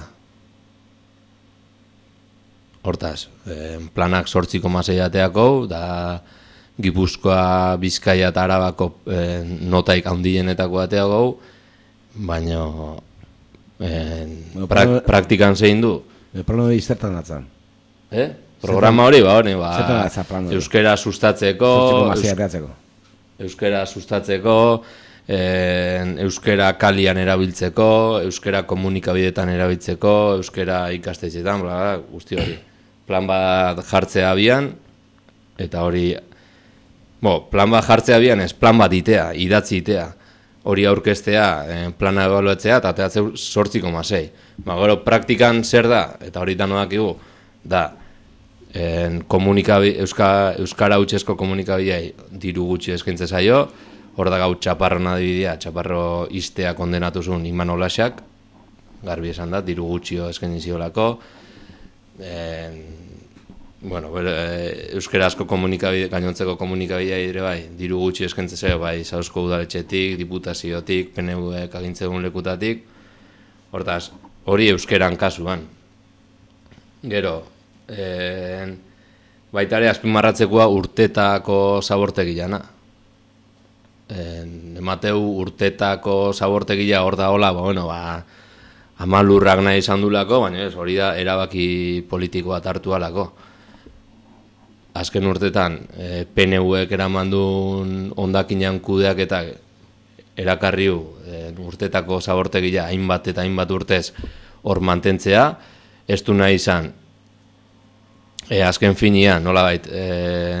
Hortaz, eh, planak zortzi koma sei ateako, da Gipuzkoa, Bizkaia eta Arabako eh, notaik handienetako ateako, baina eh, pra, praktikan zein du. Plano hori zertan datzan? Eh? Programa hori, ba, hori, ba, zertan euskera sustatzeko, eus, euskera sustatzeko, eh, euskera kalian erabiltzeko, euskera komunikabidetan erabiltzeko, euskera ikastetxetan, bla, bla, guzti hori. Plan bat jartzea abian, eta hori, bo, plan bat jartzea abian ez, plan bat itea, idatzi itea, hori aurkeztea, eh, plana ebaluatzea, eta ateatzeu zortzi koma sei. Ba, gero, praktikan zer da, eta hori da nodakigu, da, en, komunikabi, euska, euskara utxezko komunikabidei diru gutxi eskaintze zaio, hor da gau txaparron adibidea, txaparro istea kondenatu zuen Imanol Lasak, garbi esan da, diru gutxio eskaini ziolako, eh, bueno, bere, euskerazko komunikabide, gainontzeko komunikabidea ere bai, diru gutxi eskaintze zaio bai, Sauzko udaletxetik, diputaziotik, P N V-ek agintzegun lekutatik, hortaz, hori euskeran kasuan. Gero, eh, baita ere azpimarratzekoa urtetako zabortegilana. Eh, emateu urtetako zabortegila hor da hola, ba, bueno, ba, amalurrak nahi izan dulako, baina ez, hori da erabaki politikoa hartu alako. Azken urtetan, e, P N V-ek eraman duen hondakinan kudeak eta erakarriu e, urtetako zabortegia hainbat eta hainbat urtez hor mantentzea, ez du nahi izan, e, azken finia, nolabait, e,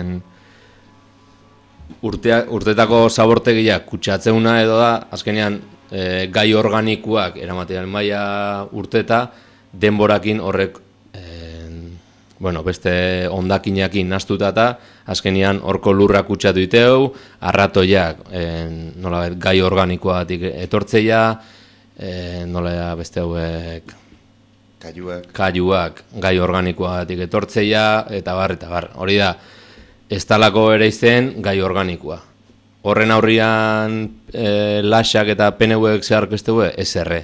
urtea, urtetako zabortegia kutxatzeuna edo da, azkenean e, gai organikoak eramatean maila urteta, denborakin horrek bueno, beste hondakinakin nastutata, azkenian horko lurra kutsatu iteu, arratoiak, en, nola gai organikoatik etortzeia, en, nola beste hauek kaiuak, kaiuak gai organikoatik etortzeia, eta bar, eta bar. Hori da, ez talako ere izen gai organikoa. Horren aurrian e, Lasak eta P N V-ek zehark ez dugu, ez erre.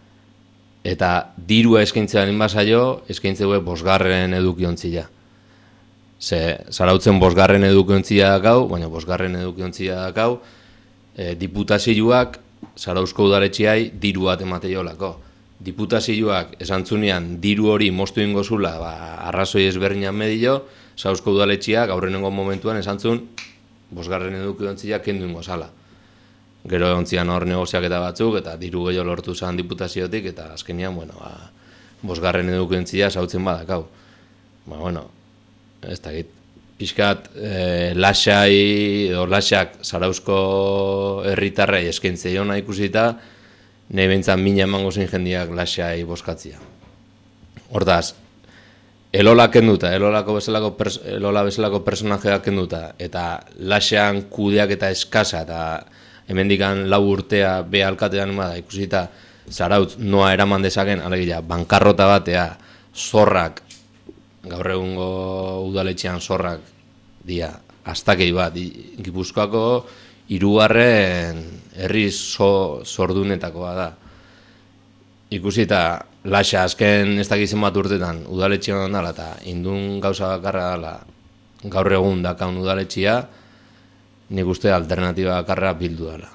Eta dirua eskaintzea basaio, eskaintzea bosgarren edukiontzia. Ze, zarautzen bosgarren edukiontzia dakau, baina bosgarren edukiontzia dakau, e, diputazioak, Zarauzko udaletxeai, diru bat emateolako. Diputazioak esan zunean diru hori moztu ingo zula, ba, arrazoi ezberdinan medio, Zarauzko udaletxeak aurrenengo momentuan esan zuen, bosgarren edukiontzia kendu ingo zala. Gero ontzian hor negoziaketa batzuk, eta diru gehiago lortu zen diputaziotik, eta azkenian, bueno, ba, bosgarren edukentzia sautzen badakau. Ba, bueno, ez da git. Piskat, e, Lasai, edo Lasak Zarauzko herritarrei eskaintzea nahi ikusita, nahi behintzan mina emango zen jendiak Lasai boskatzia. Hortaz, Elola kenduta, Elolako bezalako, pers Elola bezalako personajeak kenduta, eta Lasean kudeak eta eskasa, eta hemendikan lau urtea be alkatean bada ikusita Zarautz noa eraman dezaken, alegia, bankarrota batea, zorrak, gaur egungo udaletxean zorrak, dia, astakei bat, Gipuzkoako hirugarren herri so, zordunetakoa da. Ikusita, Lasa azken ez dakizen bat urtetan udaletxean dala, eta indun gauza bakarra dala, gaur egun dakaun udaletxea, nik uste alternatiba bakarra bildu dela.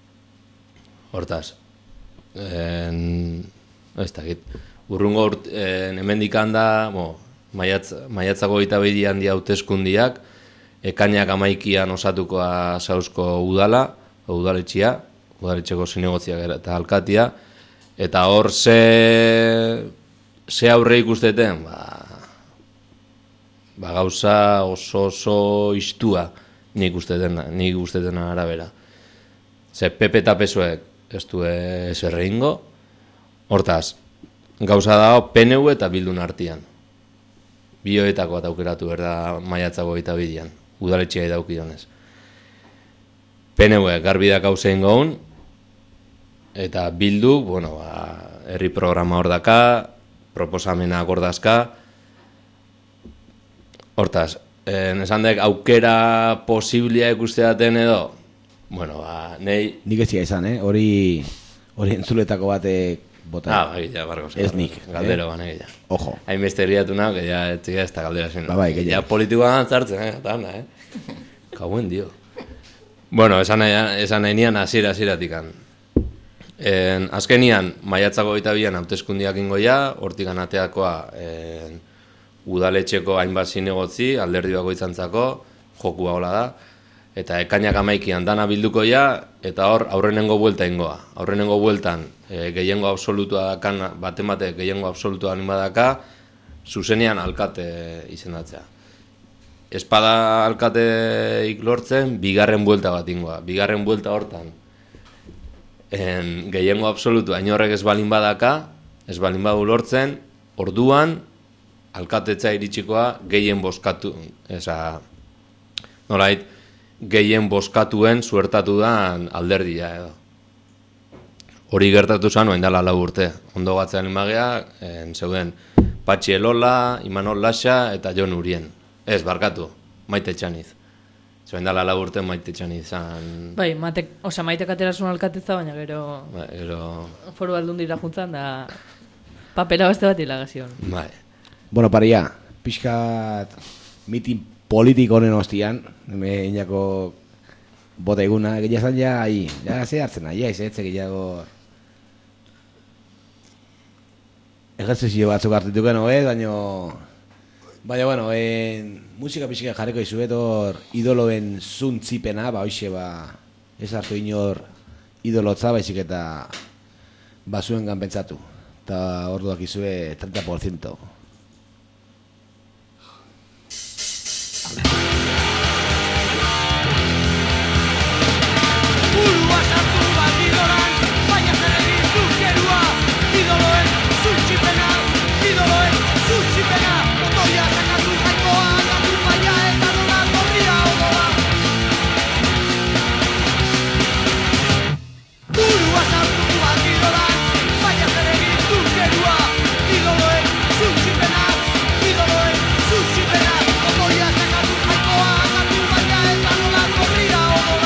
Hortaz, en, ez dakit, urrungo urt, en, hemendikan da, bo, maiatz, maiatzako eta bidian dia hauteskundiak, ekainak amaikian osatukoa Zarauzko udala, udaletxea, udaletxeko zinegotziak eta alkatia, eta hor ze, ze aurre ikusteten, ba, ba gauza oso oso istua, nik usteten, nik usteten arabera. Ze P P eta P S O-ek ez du ez erreingo, hortaz, gauza dago P N V eta Bildun artian. Bioetako bat aukeratu berda maiatzako eta bidian, udaletxea daukionez. P N V garbi da gauzein gaun, eta Bildu, bueno, ba, herri programa hor daka, proposamena gordazka, hortaz, En, esan dek, aukera posiblia ikusteaten edo, bueno, ba, nahi... Nik ez izan, eh? Hori, hori entzuletako batek bota. Ah, bai, ja, bargo. Ez nik. Galdero, eh? Ba, nahi, ja. Ojo. Hainbeste herriatu nahi, que ja, ez da galdera zen. Ba, bai, que ja. Ja, politikoan zartzen, eh? Eta handa, eh? Kauen dio. Bueno, esan nahi, esan nahi nian azira, aziratikan. En, azkenian, maiatzako eta bian hauteskundiak ingoia, hortik anateakoa... En, udaletxeko hainbat zinegotzi, alderdi bakoitzantzako, jokua hola da, eta ekainak amaikian dana bilduko ja, eta hor aurrenengo buelta ingoa. Aurrenengo bueltan e, gehiengo absolutua dakan, baten bate gehiengo absolutua nima daka, zuzenean alkate izendatzea. Espada alkateik lortzen, bigarren buelta bat ingoa. Bigarren buelta hortan, en, gehiengo absolutua inorrek ez balin badaka, ez balin badu lortzen, orduan, alkatetza iritsikoa gehien bozkatu, eza, nolait, gehien boskatuen suertatu da alderdia edo. Hori gertatu zen, oain dela lau urte. Ondo gatzean imagea, en, zeuden Patxi Elola, Imanol Laxa eta Jon Urien. Ez, barkatu, Maite Txaniz. Oain dela lau urte Maite Txaniz zan... Bai, maite, oza, Maite katerasun alkatetza, baina gero... Bai, gero... Foru aldundira juntzan da... Papera beste bat hilagazion. Bai. Bueno, paria, pixkat mitin politiko honen ostian, hemen inako bota eguna, egia zan ja, ahi, ja, ze hartzen nahi, ez, ez, egiago... Ejerzizio batzuk hartituken, no, eh, baina... Baina, bueno, en, musika pixika jarriko izuet hor idoloen zuntzipena, ba, hoxe, ba, ez hartu inor idolotza, baizik eta bazuen ganpentsatu. Eta orduak izue treinta por ciento. Burua sartu bat idolan, baina zer egin zukerua. Idoloen zutxipena, idoloen zutxipena. Otoia sakatu jaikoa, gatu baina eta nola gorria odola. Burua sartu bat idolan, baina zer egin zukerua. Idoloen zutxipena, idoloen zutxipena. Otoia sakatu jaikoa, gatu baina eta nola gorria odola.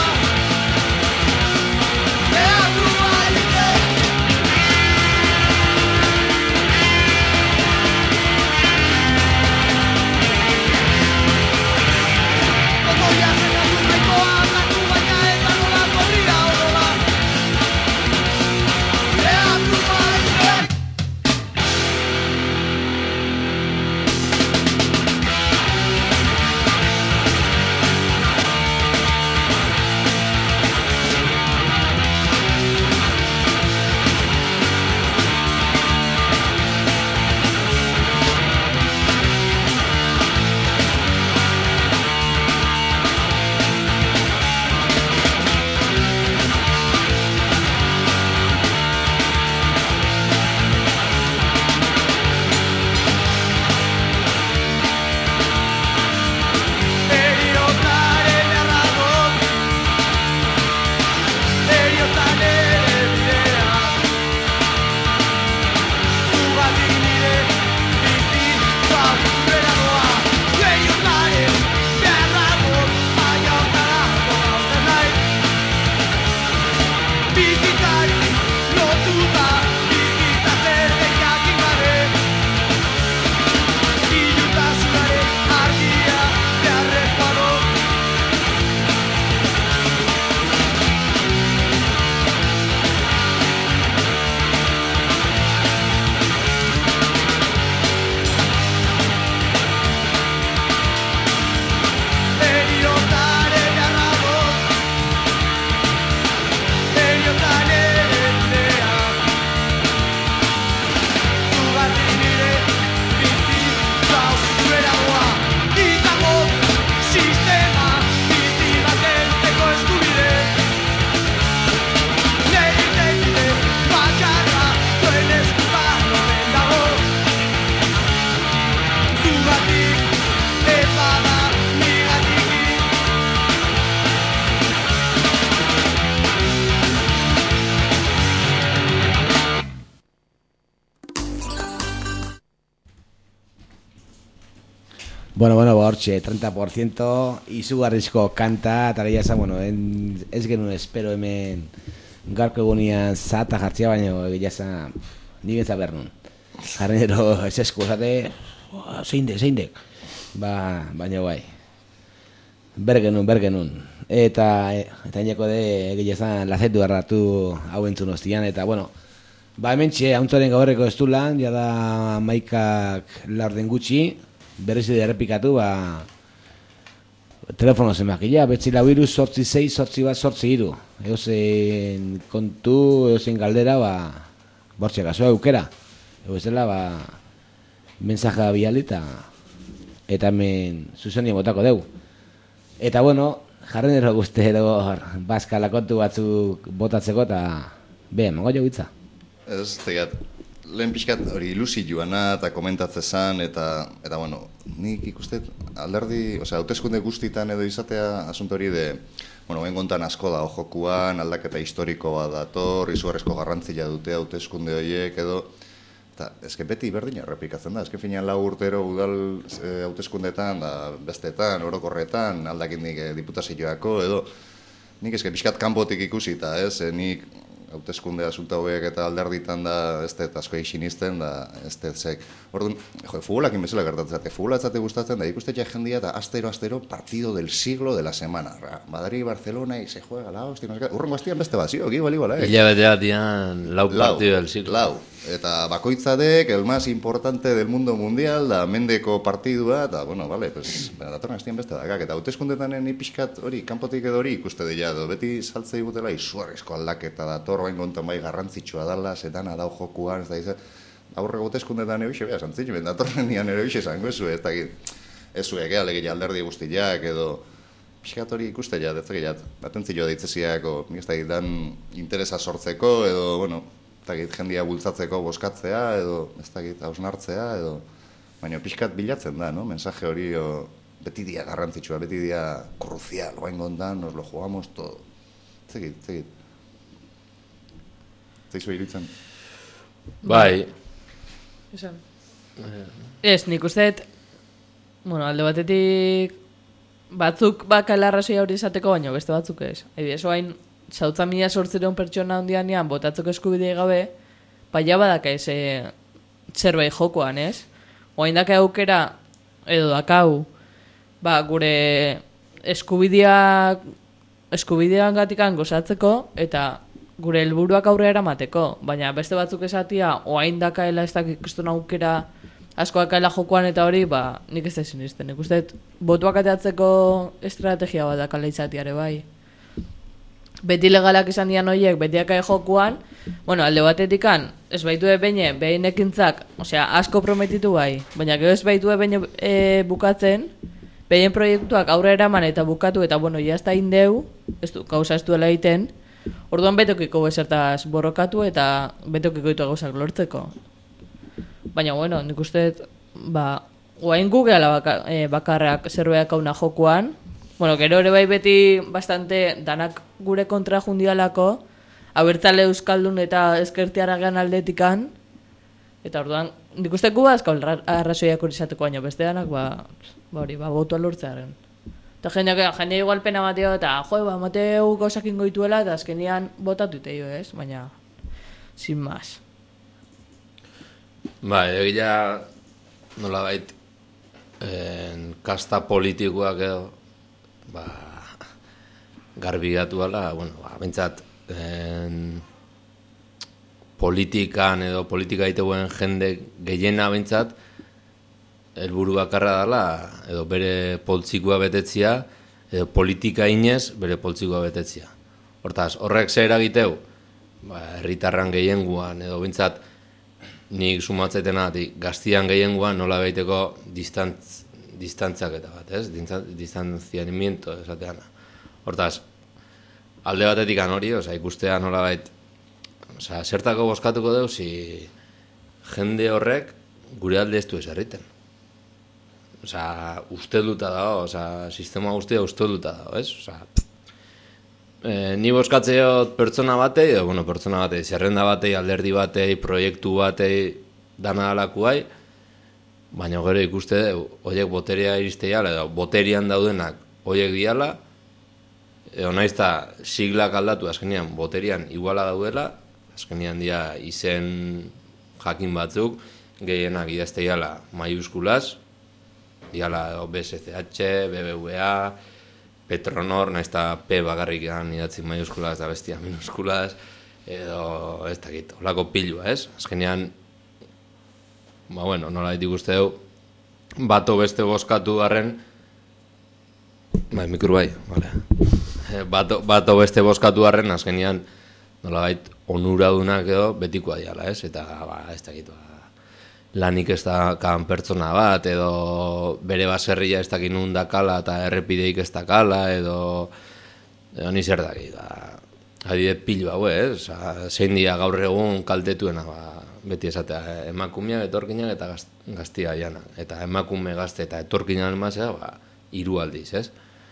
Bueno, bueno, hortxe, treinta por ciento izugarrizko kanta, eta leia esan, bueno, en, ez genuen espero hemen garko egunian zata jartzea, baina egia esan, nik ez aber nun. Jarrenero ez esku, zate, zein dek, zein dek. Ba, baina bai, bergenun, bergenun. Eta, eta inako de, egia esan, lazaitu erratu hau entzun ostian, eta, bueno, ba, hemen txe, hauntzaren gaurreko ez du lan, jada maikak laurden gutxi, berriz edo errepikatu, ba, telefono zenbakila, betzi lau iru, sortzi zei, sortzi bat, sortzi iru. Eozen kontu, eozen galdera, ba, bortxek, azoa eukera. Ego ez dela, ba, mensaja biali eta eta hemen zuzenia botako deu. Eta, bueno, jarren ero guzti edo bazkala kontu batzuk botatzeko, eta, beha, mango jo gitza. Ez, tegat, lehen pixkat hori ilusioana eta komentatzezan, eta, eta bueno, nik ikustet alderdi, osea, hauteskunde guztitan edo izatea asunto hori de, bueno, ben kontan asko da jokuan, aldaketa historiko bat dator, izugarrizko garrantzia dute hauteskunde horiek edo, eta eske beti berdina errepikatzen da, eske finean lau urtero udal e, hauteskundetan, da bestetan, orokorretan, aldakindik e, diputazioako edo, nik eske pixkat kanpotik ikusi, eta ez, e, nik hauteskunde asunto hauek eta alderditan da ez dut asko sinisten da ez dut zek. Orduan, jo, futbolakin bezala gertatzen zate, futbola etzate gustatzen da, ikustetxe jendia eta astero, astero, partido del siglo de la semana. Madrid, Barcelona, y se juega la hostia, no sé qué. Urrengo astian beste bat, zio, igual, igual, eh? Ila betea dian lau partido del siglo. Lau, eta bakoitzadek, el más importante del mundo mundial, da mendeko partidua, eta, bueno, vale, pues, datorren astian beste dakak, eta hauteskundetan ni pixkat hori, kanpotik edo hori ikuste dira, beti saltzei gutela izugarrizko aldaketa dator, bain kontan bai garrantzitsua dala, setana dau jokuan, ez da izan, aurre hauteskundetan ebixe, beha, santzitxu, ben datorren nian ere ebixe zango, ez ez dakit, ez zuek, alegia alderdi guztiak, edo, pixkat hori ikuste ja, ez dakit, atentzio deitzesiak, o, ez dakit, dan interesa sortzeko, edo, bueno, ez dakit, jendia bultzatzeko boskatzea, edo, ez dakit, hausnartzea, edo, baina pixkat bilatzen da, no? Mensaje hori, o, beti dia garrantzitsua, beti dia crucial, guain gondan, nos lo jugamos todo. Ez dakit, ez dakit. Zaizu iritzen? Bai. Esan. Ez, nik usteet, bueno, alde batetik batzuk bakala arrazoi hori izateko, baina beste batzuk ez. Ebidez, oain, zautza mila sortzireun pertsona hondian ean, botatzeko eskubidei gabe, baina badaka ez e, zerbait jokoan, ez? Oain daka aukera, edo dakau, ba, gure eskubideak, eskubidean gatikan gozatzeko, eta gure helburuak aurrera eramateko, baina beste batzuk esatia, oain dakaela ez dakik ikustun aukera asko dakaela jokoan eta hori, ba, nik ez da sinisten. Nik uste, botuak ateatzeko estrategia bat dakala izatiare bai. Beti legalak izan dian horiek, beti dakai jokoan, bueno, alde batetikan, ez baitu beine, behin ekintzak, osea, asko prometitu bai, baina gero ez baitu behin e, bukatzen, behin proiektuak aurrera eraman eta bukatu, eta bueno, jazta indeu, ez du, gauza ez duela egiten, orduan betokiko bezertaz borrokatu eta betokiko ditu gauzak lortzeko. Baina, bueno, nik uste, ba, guain gu gehala baka, e, bakarrak zerbeak hauna jokuan. Bueno, gero ere bai beti bastante danak gure kontra jundialako, abertzale euskaldun eta ezkertiara gehan aldetikan, eta orduan, nik uste gu bazka arrazoiak hori izateko, baina beste danak, ba, ba hori, ba, botua lortzearen. Eta jendeak, jendea igual pena mateo, eta jo, ba, mateu gauzak ingoituela, eta azkenian botatu iteio, ez? Baina, sin más. Ba, egia nola bait, en, kasta politikoak edo, ba, garbigatu ala, bueno, ba, bentsat, en, politikan edo politika egiteuen jende gehiena bentsat, helburu bakarra dela, edo bere poltsikoa betetzia, edo politika inez bere poltsikoa betetzia. Hortaz, horrek zer eragiteu, ba, herritarran gehienguan, edo bentsat, nik sumatzetena, gaztian gehienguan nola behiteko distantz, distantzaketa bat, ez? Distantziamiento, esatean. Hortaz, alde batetik hori, oza, ikustea nola behit, oza, zertako boskatuko deu, si jende horrek gure alde ez du ez erriten. Oza, ustelduta dago, oza, sistema guztia ustelduta dago, ez? Oza, e, ni boskatzeot pertsona batei, edo, bueno, pertsona batei, zerrenda batei, alderdi batei, proiektu batei, dana alakuai, baina gero ikuste, horiek boteria iristeia, edo boterian daudenak horiek diala, edo naizta siglak aldatu, azkenean, boterian iguala daudela, azkenean dia izen jakin batzuk, gehienak idazteiala maiuskulaz, diala B S C H, B B V A, Petronor, naizta P bakarrik edan idatzi maiuskulaz da bestia minuskulaz, edo ez dakit, olako pilua, ez? Azkenean, ba bueno, nola ditik uste dugu, bato beste bozkatu garren, bai, mikro bai, vale. Bato, bato beste bozkatu garren, azkenean, nola bait, onuradunak edo betikoa diala, ez? Eta, ba, ez dakit, ba, lanik ez dakan pertsona bat, edo bere baserria ez dakin nun dakala, eta errepideik ez dakala, edo, edo nizer dakit, ba, adide pilu hau, ez? Zein dia gaur egun kaltetuena, ba, beti esatea, emakumeak, etorkinak eta gaz, gaztia jana. Eta emakume, gazte eta etorkinak almazea, ba, hiru aldiz, ez?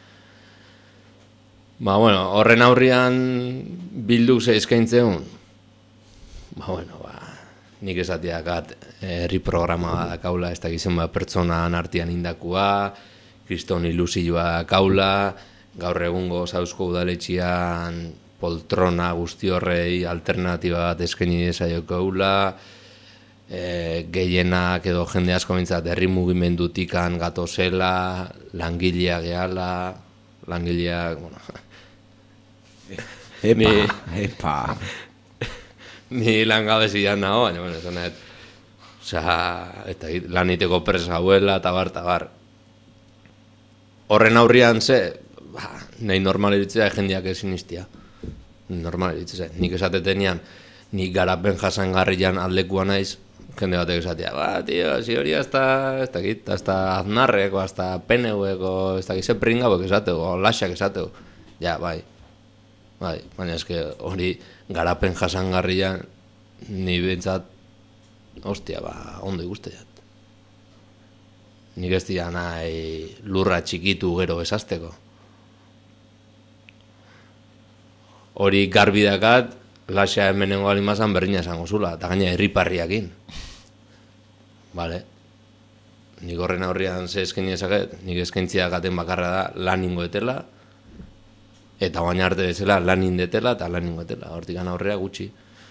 Ba, bueno, horren aurrian bilduk ze eskaintzeun, ba, bueno, ba, nik esatiakat herri programa kaula, ez dakizen ba, pertsonan artean indakua, kriston ilusioa kaula, gaur egungo Zauzko udaletxian poltrona guzti horrei alternatiba bat eskaini desaioko eula, e, gehienak edo jende asko bintzat herri mugimendutikan gatozela, langileak gehala, langileak, bueno... Epa, ni, epa... Ni langabezian nago, baina, bueno, esan nahet, osea, eta laniteko presa hauela, tabar, tabar. Horren aurrian ze, ba, nahi normal eritzea jendeak ezin iztia. Normal eritzea. Nik esatetenian, nik garapen jasangarrian aldekua naiz, jende batek esatea, ba, tio, si hori hasta, ez dakit, hasta aznarreko, hasta peneueko, ez dakit, ze pringabok esateko, laxak esateko. Ja, bai. Bai, baina eske hori garapen jasangarrian ni bentsat, ostia, ba, ondo ikusteat. Nik ez dira nahi lurra txikitu gero esazteko. Hori garbi dakat, laxa hemenengo alimazan berdina esango zula, eta gaina herriparriakin. Vale. Nik horren aurrian ze eskaini ezaket, nik eskaintzia gaten bakarra da lan ingoetela, eta baina arte bezala lan indetela eta lan ingoetela, hortik gana aurrea gutxi.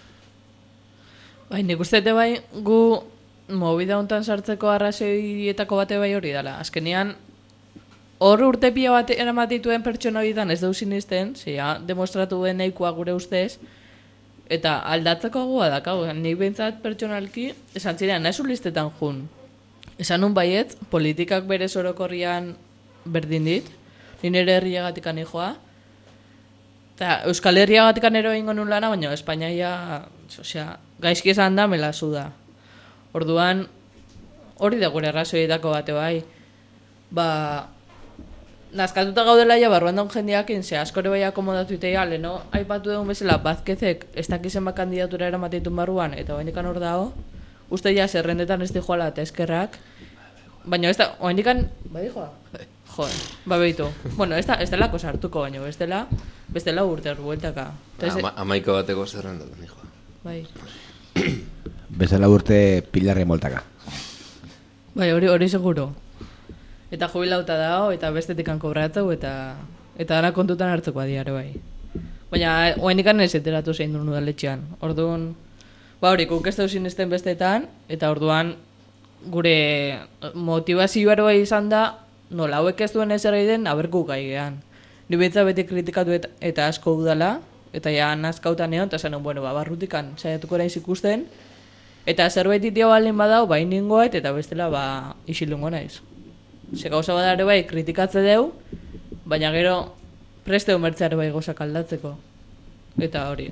Bai, nik uste bai gu movida hontan sartzeko arrazoietako bate bai hori dela. Azkenean, hor urte pila bat eramatituen pertsona horietan ez dau sinisten, zia, demostratu den nahikoa gure ustez, eta aldatzeko goa dakau. Nik behintzat pertsonalki, esan zirean, nahi listetan jun. Esan nun baiet, politikak bere orokorrian berdin dit, nire herriagatik anijoa, eta Euskal Herriagatik anero egingo nun lana, baina Espainiaia, osea, gaizki esan da, melazu da. Orduan, hori da gure arrazoietako bate bai. Ba, nazkatuta gaudela ja barruan daun jendeak ze askore bai akomodatu iteia, leno, aipatu egun bezala, bazkezek ez dakizen bat kandidatura eramatitun barruan, eta oaindikan hor dago, uste ja zerrendetan ez dijoala eta eskerrak, baina ez da, oaindikan, bai dijoa? Jo, ba behitu. Bueno, ez da, ez dela kosartuko, baina bestela, bestela urte bueltaka. Ama, amaiko bateko zerrendetan dijoa. Bai. Bezala urte pilarri moltaka. Bai, hori hori seguro. Eta jubilauta dago, eta bestetikan kobratzeu, eta eta dana kontutan hartzeko adiare bai. Baina, oainikan ez enteratu zein duen udaletxean. Orduan, ba hori, guk ez dau sinesten bestetan, eta orduan gure motivazioa bai izan da, nola hauek ez duen ezer egiten, aberku gai gehan. Ni behitza beti kritikatu eta, eta asko udala, eta ja nazkautan egon, eta zen, bueno, ba, barrutikan saiatuko naiz ikusten, eta zerbait itia baldin badau, ba, iningoet, eta bestela, ba, isilungo naiz. Ze gauza badare bai, kritikatze deu, baina gero preste umertzeare bai gozak aldatzeko. Eta hori.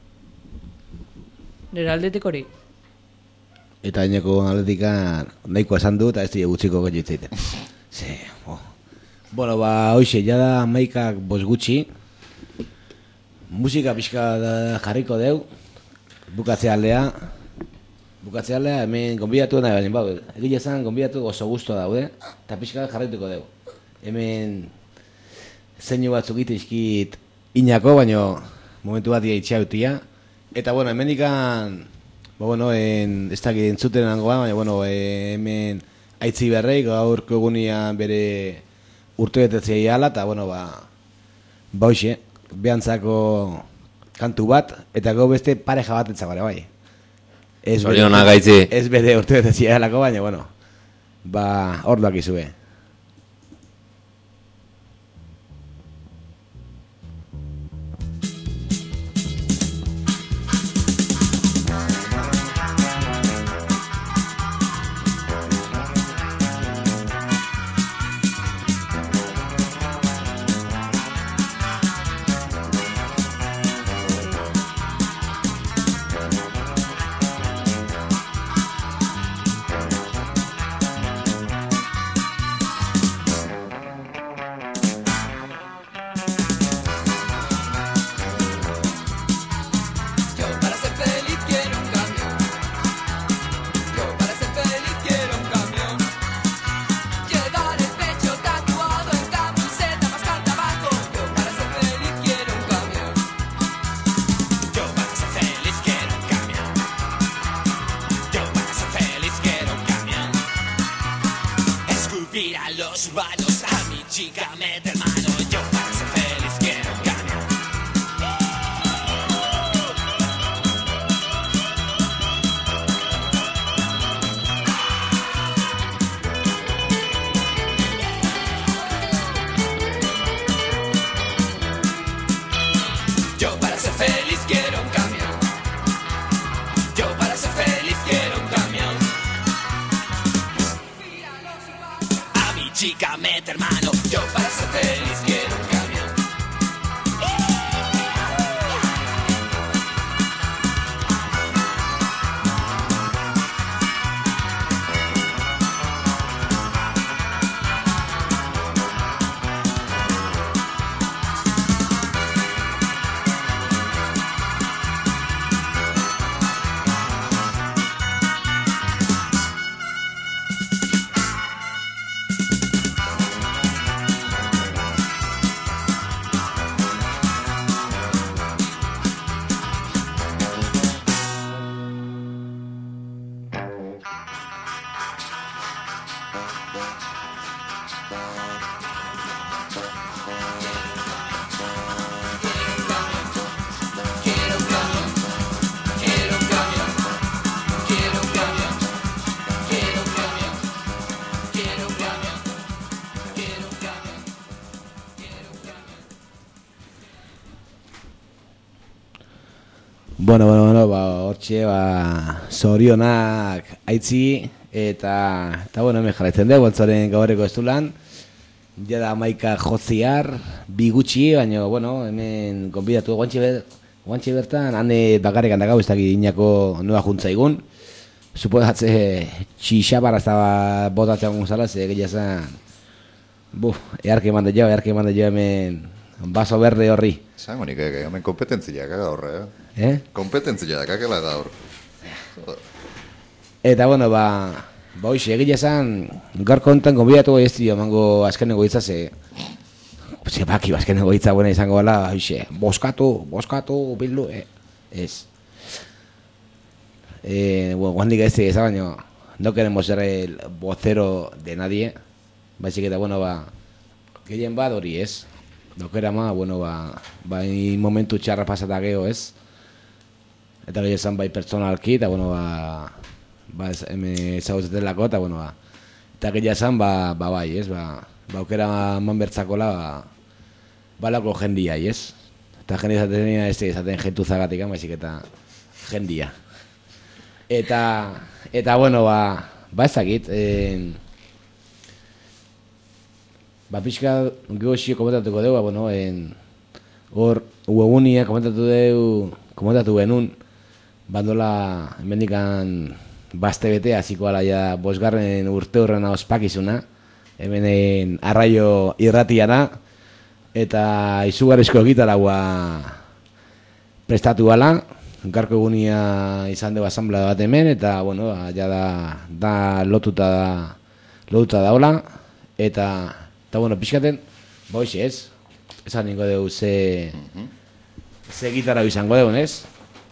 Nire aldetik hori. Eta ineko aldetika nahiko esan du, eta ez dira gutxiko gehiago itzaiten. Ze, oh. Bueno, ba, hoxe, jada maikak bos gutxi. Musika pixka jarriko deu. Bukatzea aldea. Bukatzea aldea, hemen gonbidatu nahi, baina, bau, egile esan gonbidatu oso gusto daude, eta pixka jarrituko deu. Hemen zeinu batzuk itizkit inako, baina momentu bat itxautia. Eta, bueno, hemen ikan, ba, bueno, en, ez dakit entzuten nangoa, baina, bueno, hemen aitzi berrei, gaurko egunian bere urtebetetzei ala, eta, bueno, ba, ba, hoxe, behantzako kantu bat, eta gau beste pareja bat entzakore, bai. Ez bere, ez bere urtebetetzei alako, baina, bueno, ba, hor doak izue. mete mano, yo para ser feliz quiero un cambio. Yo para ser feliz quiero un cambio. Yo para ser feliz quiero un cambio. A mi chica mete hermano. Yo para ser feliz quiero un cambio. Bueno, bueno, bueno, ba, hortxe, ba, zorionak aitzi, eta, eta bueno, hemen jarraitzen dugu, ontzoren gaurreko ez du lan, jada amaika jotziar, bi gutxi, baina, bueno, hemen konbidatu, guantxe, ber, guantxe bertan, hane bakarrik handakau, ez dakit inako noa juntzaigun, supodatze, txixabarra zaba botatzen gonzala, ze gehiago zen, buf, earke eman da jo, earke eman da jo hemen, baso berde horri. Zango nik, eh, hemen kompetentziak gaur, eh? Eh? Kompetentziak akela gaur. Eta, bueno, ba, ba hoxe, egia esan, gaur kontan konbidatu ez dio, mango azkeneko hitza, ze, ze baki, azkeneko hitza buena izango gala, hoxe, boskatu, boskatu, bildu, eh, ez. Eh, bueno, guandik ez eza, baina, no queremos ser el vocero de nadie, baizik eta, bueno, ba, gehien bat hori ez. Dokera ma, bueno, ba, bai momentu txarra pasata geho, ez? Eta gehi esan bai pertsonalki, eta, bueno, ba, ba, hemen ezagutzen lako, eta, bueno, ba, eta gehi esan, ba, ba, bai, ez? Ba, ba, aukera man bertzakola, ba, balako jendia, ez? Eta jendia esaten ez esaten jentu zagatik, baizik eta jendia. Eta, eta, bueno, ba, ba ezakit, eh, ba, pixka gehoxio komentatuko dugu, bueno, en, hor, uegunia komentatu dugu, komentatu genuen, bandola, hemendikan, baste bete, hasiko ala ja, bosgarren urte horrena ospakizuna, hemenen arraio irratiana, eta izugarrizko gitaragua prestatu ala, garko egunia izan dugu asamblea bat hemen, eta, bueno, ja da, da lotuta da, lotuta daola, eta, eta, bueno, pixkaten, ba hoxe ez, esan ningo dugu ze, ze gitarra izango dugu, ez?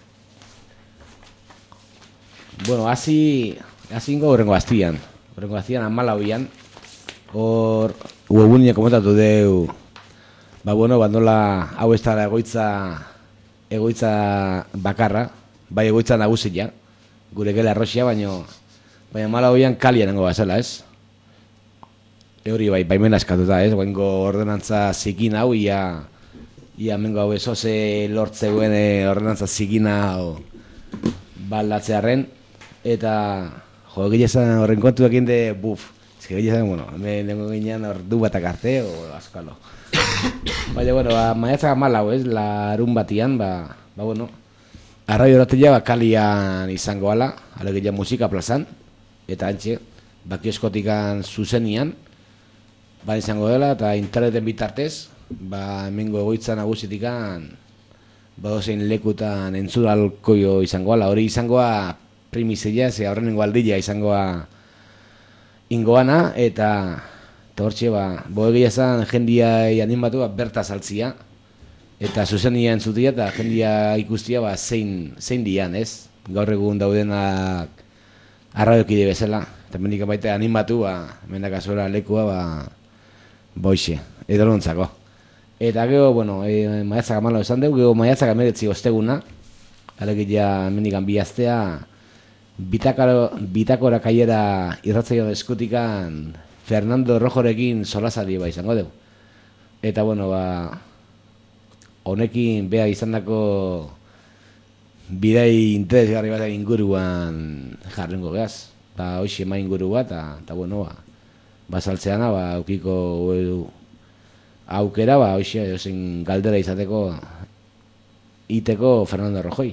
Bueno, hasi, hasi ingo horrengo aztian, horrengo aztian, amalauian, hor, uegunia komentatu dugu, ba, bueno, bandola hau ez da egoitza, egoitza bakarra, bai egoitza nagusia, gure gela arroxia, baina, baina amalauian kalia nengo bazela, ez? Hori bai, baimena eskatuta, ez? Guengo ordenantza zikin hau, ia, ia mengo hau esoze lortzeuen ordenantza zikin hau baldatzearen, eta, jo, egile esan horren kontuak inde, buf, ez egile esan, bueno, hemen nengo ginean ordu batak arte, o askalo. Baina, bueno, ba, maiatzak amalau, ez? Larun batian, ba, ba, bueno, arraio horatila, ba, kalian izango ala, alegia musika plazan, eta antxe, bakioskotikan zuzenian, ba izango dela, eta interneten bitartez, ba hemengo egoitza nagusitikan, ba dozein lekutan entzudalkoio izango ala, hori izangoa primizia, ze aurrenengo aldila izangoa ingoana, eta eta hortxe, ba, bo egia zan jendia animatu, ba, berta saltzia, eta zuzenia entzutia, eta jendia ikustia, ba, zein, zein dian, ez? Gaur egun daudenak arraiokide bezala, eta mendik baita animatu, ba, mendak azora lekua, ba, boixe. edolontzako. Eta gero, bueno, e, maiatzak amalo esan dugu, gero maiatzak emeretzi osteguna, alegia mendikan bi astea, bitakaro, bitakora kaiera irratzaio eskutikan Fernando Rojorekin solazari ba izango dugu. Eta, bueno, ba, honekin beha izandako bidei interesgarri bat inguruan jarrengo gehaz. Ba, hoxe ma inguru bat, eta, bueno, ba, basaltzeana, ba, aukiko edu, aukera, ba, hoxe, osin galdera izateko iteko Fernando Rojoi.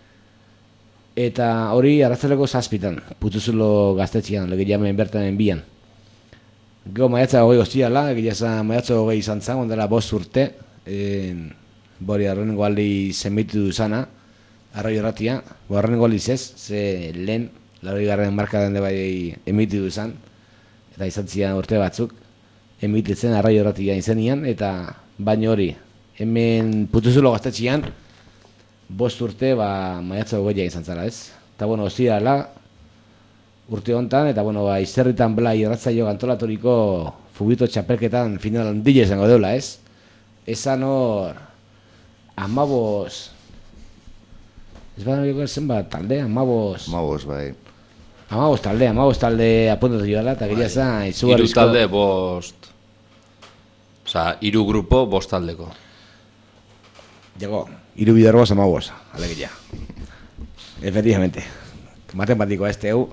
Eta hori arrazeleko zazpitan, Putzuzulo gaztetxian, lege jamen bertan enbian. Gero maiatza hogei hostiala, egia maiatza hogei izan zan, ondela bost urte, en, bori arrenengo aldi zenbitu duzana, arroi erratia, bo arrenengo aldi zez, ze lehen, laroi garren markadan bai emitu duzan, eta izan zian urte batzuk, emititzen arroi erratia izenian, eta baino hori, hemen Putzuzulo gaztetxian, bost urte, ba, maiatza hogeia izan zara, ez? Eta, bueno, hostiala, urte hontan, eta, bueno, ba, izerritan bela irratzaio antolaturiko fubito txapelketan final handile izango deula, ez? Esan hor, amabos, ez bada nabiko zenbat talde, amabos... Amabos, bai. Amabos talde, amabos talde apuntatu joala, eta gira zen, izugarrizko... Iru talde, bost... Osa, iru grupo, bost taldeko. Llegó, iru biderbos amabos, alegia. Efectivamente. Matematikoa este eu.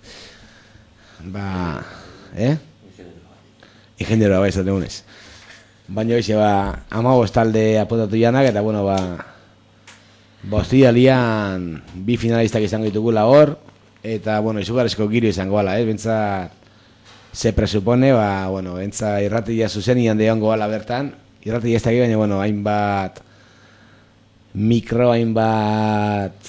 Ba, eh? Ingenieroa bai, zaten unez. Baina hoxe, ba, amabos talde apuntatu janak, eta, bueno, ba... Bostia lian bi finalistak izango ditugula hor, eta, bueno, izugarrizko giro izango ala, eh? Bentsat, se presupone, ba, bueno, bentsa irratia zuzenian deongo ala bertan, irratia ez dakik, baina, bueno, hainbat mikro, hainbat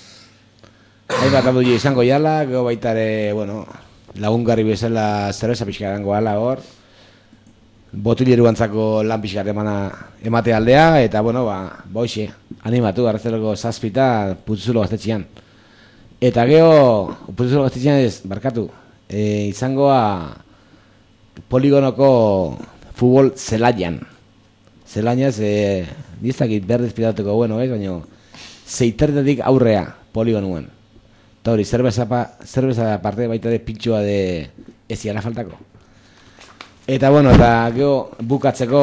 hainbat abdu izango jala, gero baitare, bueno, lagungarri bezala zerbeza pixka erango ala hor, botileru antzako lan pixka emana emate aldea, eta, bueno, ba, boixe, animatu, arrazeloko zazpita Putzuzulo gaztetxian. Eta gero, Putzuzulo gaztetxian ez, barkatu, e, izangoa poligonoko futbol zelaian. Zelaian ez, e, niztakit berdez pidatuko bueno, ez, baina zeitertetik aurrea poligonuen. Eta hori, zerbeza, zerbeza parte baita de pintxoa de eziara faltako. Eta, bueno, eta gero bukatzeko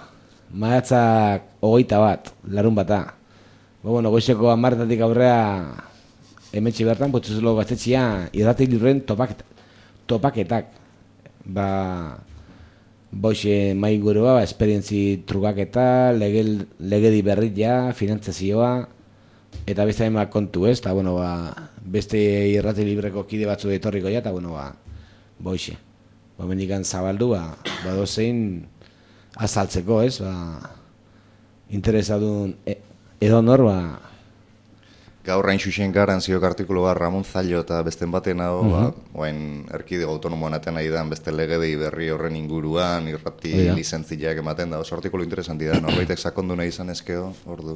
maiatzak hogeita bat, larun bata. Ba, bueno, goizeko hamarretatik aurrea emetxe bertan, Putzuzulo gaztetxia irratik lurren topaketak. Topaketak. Ba, boixe mai ingurua, ba, esperientzi trukaketa, legel, legedi berria, finantzazioa, eta beste hain kontu ez, eta, bueno, ba, beste irrati libreko kide batzu etorriko ja, eta, bueno, ba, boixe. Ba, mendikan zabaldu, ba, ba dozein azaltzeko, ez, ba, interesadun e, edo nor, ba... Gaur hain xuxen garan ziok artikulu bat Ramon Zallo eta besten baten hau, Mhm. ba, oain erkidego autonomoan aten nahi dan beste legedei berri horren inguruan, irrati Oida. lizentziak ematen da, oso artikulu interesanti da, norbaitek sakondu nahi izan ezkeo, ordu.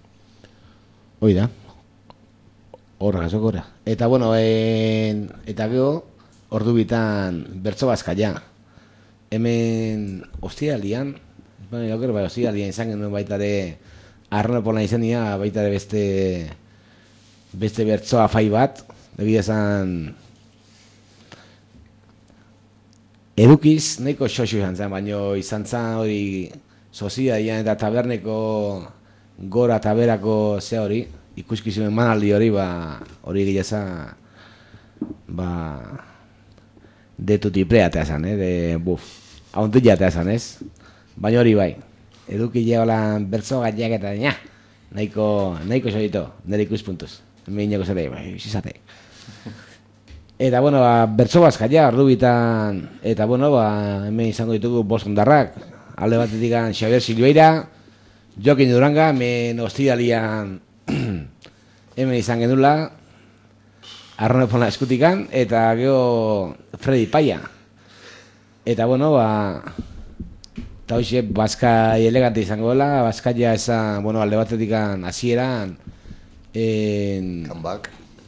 Hoi da. Horra, jasoko gora. Eta, bueno, en, eta gero, ordu bitan bertso bazkaia. Hemen ostialian, bueno, jo creo, bai, ostialian izan genuen baita ere Arnopola izenia, baita ere beste beste bertsoa fai bat, egia esan edukiz nahiko xoxu izan zen, baina izan zen hori soziaian eta taberneko gora taberako ze hori, ikuskizunen manaldi hori, ba, hori egia esan, ba, de tutiprea eta esan, eh, de, buf, hauntilla eta esan, ez? Baina hori bai, eduki jeolan bertso gaiak eta, nia, nahiko, nahiko xoito, nire ikuspuntuz. Meinako zere, bai, izate. Eta, bueno, ba, bertso bazkaia, ordu bitan, eta, bueno, ba, hemen izango ditugu bost ondarrak, alde batetik Xabier Silveira, Jokin Duranga, hemen ostialian hemen izan genula, Arronepona eskutikan, eta gero Freddy Paia. Eta, bueno, ba, eta hoxe, Baskai elegante izango dela, Baskaia esan, bueno, alde batetik hasieran, en... Comeback.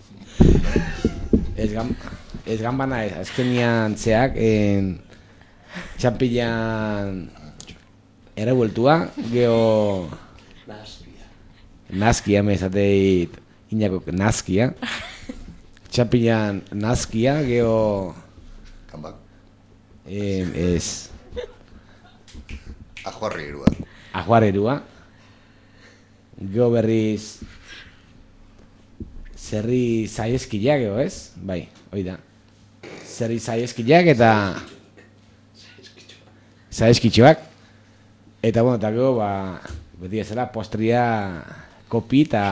Ez, gam, ez gambana ez, azkenian zeak, en... Txampilan errebueltua, geho... Naskia. Naskia, mezateit, inako naskia. Txampiñan naskia, geho... Kanbak. Eh, ez... Ajuarri erua. Ajuarri erua. Geho berriz... Zerri zaieskilak, geho, ez? Bai, hoi da. Zerri zaieskilak eta... Zaieskitxoak. Eta, bueno, eta gero, ba... Beti ezela, postria... Kopi eta...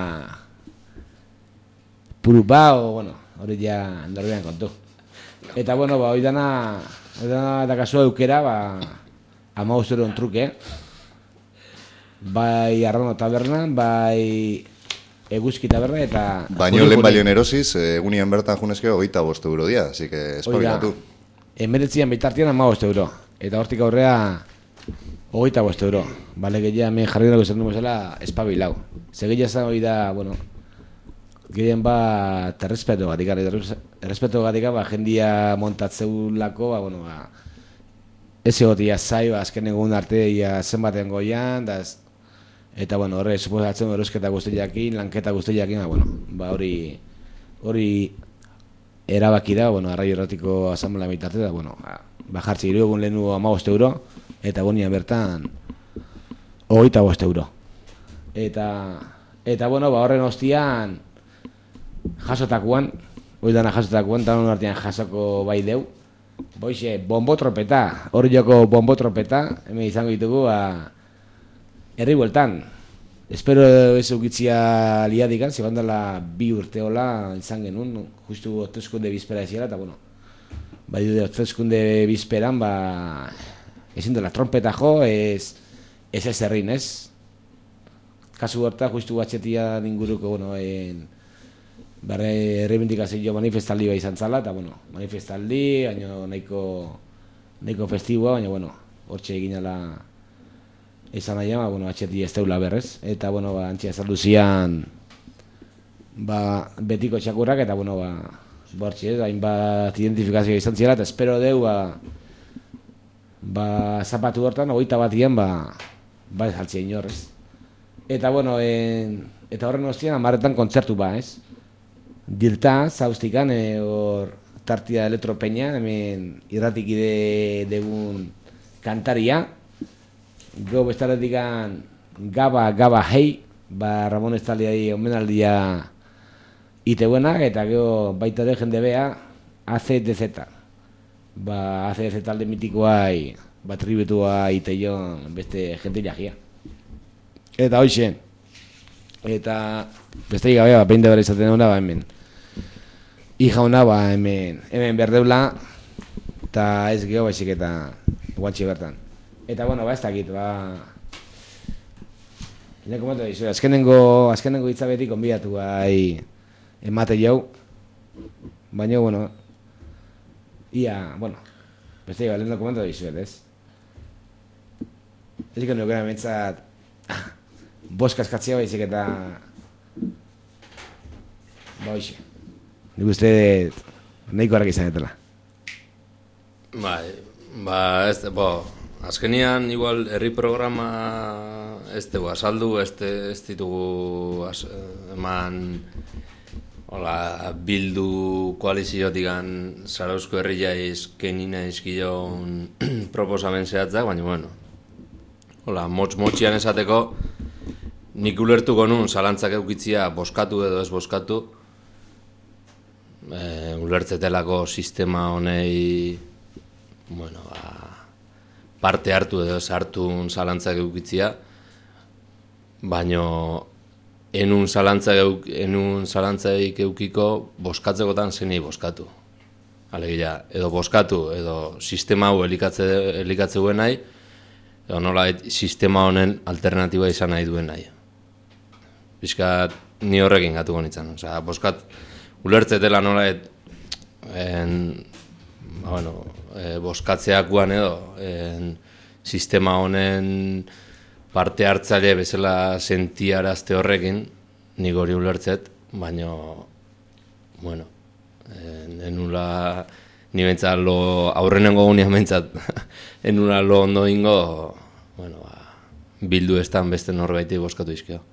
Purupa, o, bueno... Hori ja, norbean kontu. Eta, bueno, ba, hoi dana... Hoi dana, da kasua eukera, ba... Ama usteron truke. Bai, Arrano tabernan, bai... Eguzki taberna eta... Baino lehen balion erosiz, egunien bertan junezkeo hogeita bost euro dia, así que espabilatu. Emeretzian bitartian ama bost euro. Eta hortik aurrea hogeita bost euro. Bale, gehia hemen jarri dago zen bezala espabilau. Segilla zan hori da, bueno, gehien bat errespeto gatik, errespeto gatik, ba, jendia montatzeulako, ba, bueno, ba, ez egotia zai, ba, azken egun arte, ia zenbaten goian, da, eta, bueno, horre, suposatzen erosketa guztiakin, lanketa guztiakin, ba, bueno, ba, hori, hori erabaki da, bueno, arraio erratiko asamblea mitarte, da, bueno, ba, bajartzi hiru egun lehenu ama bost euro, eta gonia bertan hogeita bost euro. Eta, eta, bueno, ba, horren ostian, jasotakuan, hori dana jasotakuan, eta honen artean jasoko bai deu, boixe, bombo tropeta, hori joko bombo tropeta, hemen izango ditugu, ba, herri bueltan. Espero ez eukitzia liadikan, zibandala bi urteola izan genuen, justu hauteskunde bizpera eziela, eta bueno, bai dude hauteskunde bizperan, ba, ezin dela trompeta jo, ez ez ez herrin, ez? Kasu horta, justu batxetia inguruko, bueno, en, berre errebindikazio manifestaldi bai izan zala, eta bueno, manifestaldi, baina nahiko, nahiko festiboa, baina bueno, hortxe egin ala izan nahi, ba, bueno, atxeti ez teula berrez, eta bueno, ba, antxia zalduzian, ba, betiko txakurrak, eta bueno, ba, bortxe, hainbat identifikazioa izan ziela, eta espero deu, ba, ba, zapatu hortan, hogeita batian, ba, ba, ez altzea inorrez. Eta bueno, en, eta horren ostian, amarretan kontzertu ba, ez? Dirta, zauztikan, e, hor, tartia elektropeña, hemen irratikide degun kantaria, go bestaretikan Gaba, Gaba Hei, ba Ramon Estaliai omenaldia ite buenak, eta gero baita de jende bea A C D Z. Ba A C D Z talde mitikoai, ba tributua ite jon beste jente jagia. Eta hoxe, eta beste gabe, ba, peinte bera izaten duna, ba hemen. Ija hona, ba hemen, hemen berdeula, eta ez geho baizik eta guantxe bertan. Eta, bueno, ba, ez dakit, ba... Ine komentu dizu, azkenengo, azkenengo hitzabetik konbidatu bai emate jau. Baina, bueno, ia, bueno, beste gai, lehen komentu dizu, ez? Ez ikan nukera mentzat, boska eskatzea baizik eta... Ba, hoxe. Nik uste, nahiko harrak izan etela. Bai, ba, ez, bo... Azkenian, igual, herri programa ez dugu azaldu, ez, ez ditugu az, eman hola, bildu koaliziotikan Zarauzko herria izkenina izkion proposamen zehatzak, baina, bueno, hola, motz-motxian esateko, nik ulertuko nun zalantzak eukitzia boskatu edo ez boskatu, e, ulertzetelako sistema honei, bueno, ba, parte hartu edo ez hartu zalantzak eukitzia, baino enun zalantzak enun zalantzaik eukiko boskatzekotan zenei boskatu. Alegia, edo boskatu, edo sistema hau elikatze, elikatze duen nahi, edo nola sistema honen alternatiba izan nahi duen nahi. Bizkat, ni horrekin gatuko nintzen. Osea, boskat, ulertzetela nola en, bueno, e, boskatzeakuan edo en, sistema honen parte hartzaile bezala sentiarazte horrekin, nik hori ulertzet, baina, bueno, en, enula, ni bentsat lo, aurrenengo gunean bentsat, enula lo ondo ingo, bueno, ba, bildu estan beste norbaiti boskatu izkio.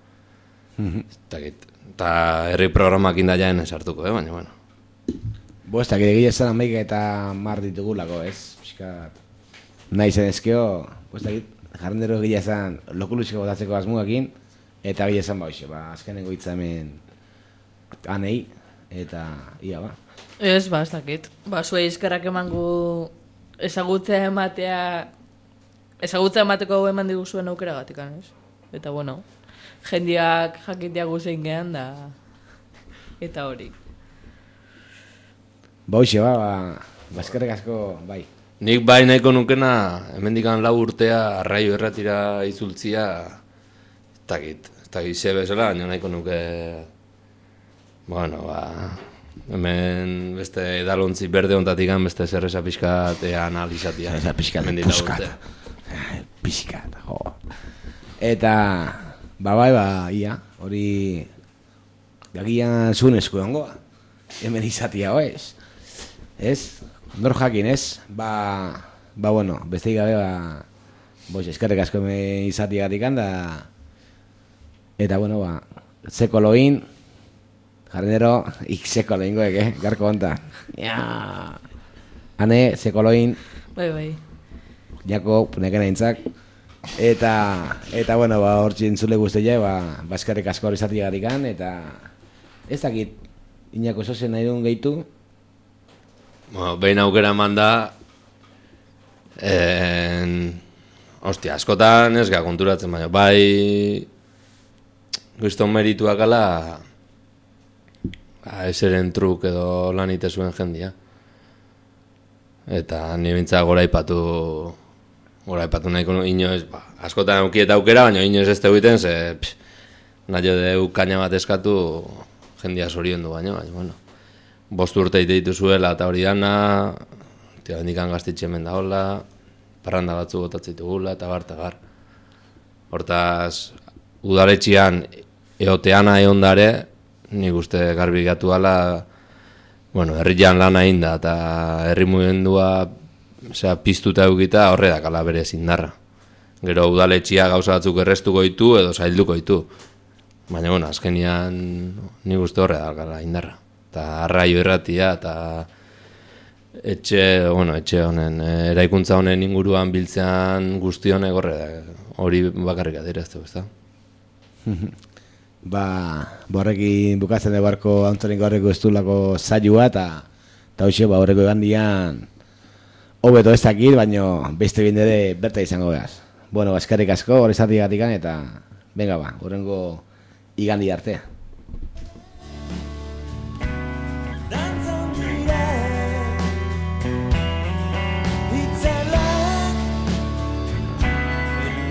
Eta herri programak indajaen esartuko, eh? Baina, bueno. Bo, ez dakit egia esan amaika eta mar ditugulako, ez? Piskat, nahi zen ezkeo, bo, ez dakit, jarrendero egia esan lokuluxeko botatzeko asmuakin, eta egia esan ba, hoxe, ba, azkenengo hitza hemen anei, eta ia, ba. Ez, ba, ez dakit. Ba, zuei eskerrak emango ezagutzea ematea, ezagutzea emateko eman diguzuen aukera gatikan, ez? Eta, bueno, jendiak jakitea guzein gehan da, eta hori. Ba, hoxe, ba, ba, ba, eskerrek asko, bai. Nik bai nahiko nukena, hemendikan lau urtea arraio erratira izultzia, ez dakit, ez dakit ze bezala, baina nahiko nuke, bueno, ba, hemen beste edalontzi berde ontatikan beste zerreza pixkat analizatia. Zerreza pixkat, puskat, pixkat, jo. Eta, ba, bai, ba, ia, hori, gagian zuen esku ongoa, hemen izatia hoez. Ez? Nor jakin, ez? Ba, ba bueno, beste gabe, ba, boix, eskerrek asko me izatiagatik handa, eta, bueno, ba, zeko loin, jarrenero, ik zeko loingoek, eh? Garko hontan. Ja. Hane, zeko loin. Bai, bai. Jakob, neken aintzak. Eta, eta, bueno, ba, hor txintzule guztia, ba, ba, eskerrek asko hori izatiagatik handa, eta, ez dakit, inako zozen nahi duen gehitu, bueno, behin aukera eman da, en, ostia, askotan ez ga konturatzen, baina bai guzton merituak ala ba, eseren truk edo lan ite zuen jendia. Eta ni bintza gora ipatu, gora ipatu nahiko inoz, ba, askotan aukieta aukera, baina inoz ez tegiten, ze pff, nahi deu kaina bat eskatu jendia zorien du baina, baina, bueno. Bost urte ite dituzuela eta hori dana, tia bendikan gaztitxe hemen da hola, parranda batzu botatzen ditugula, eta bar, eta bar. Hortaz, udaletxian eoteana egon dare, nik uste garbi gatu ala, bueno, herrian lan hain da, eta herri mugimendua osea, piztuta eukita horre dakala bere zindarra. Gero udaletxia gauza batzuk errestuko ditu edo zailduko ditu. Baina, bueno, azkenian nik uste horre dakala indarra. Eta arraio erratia, eta etxe, bueno, etxe honen, eraikuntza honen inguruan biltzean guzti honek horre, hori bakarrik adiraztu, ez da? Ba, borrekin bukatzen de barko antzonik horreko ez duelako zailua, eta hoxe, ba, horreko egandian hobeto ez dakit, baina beste bindere berta izango behaz. Bueno, eskerrik asko, hori zati gatikan, eta venga ba, horrengo igandi arte.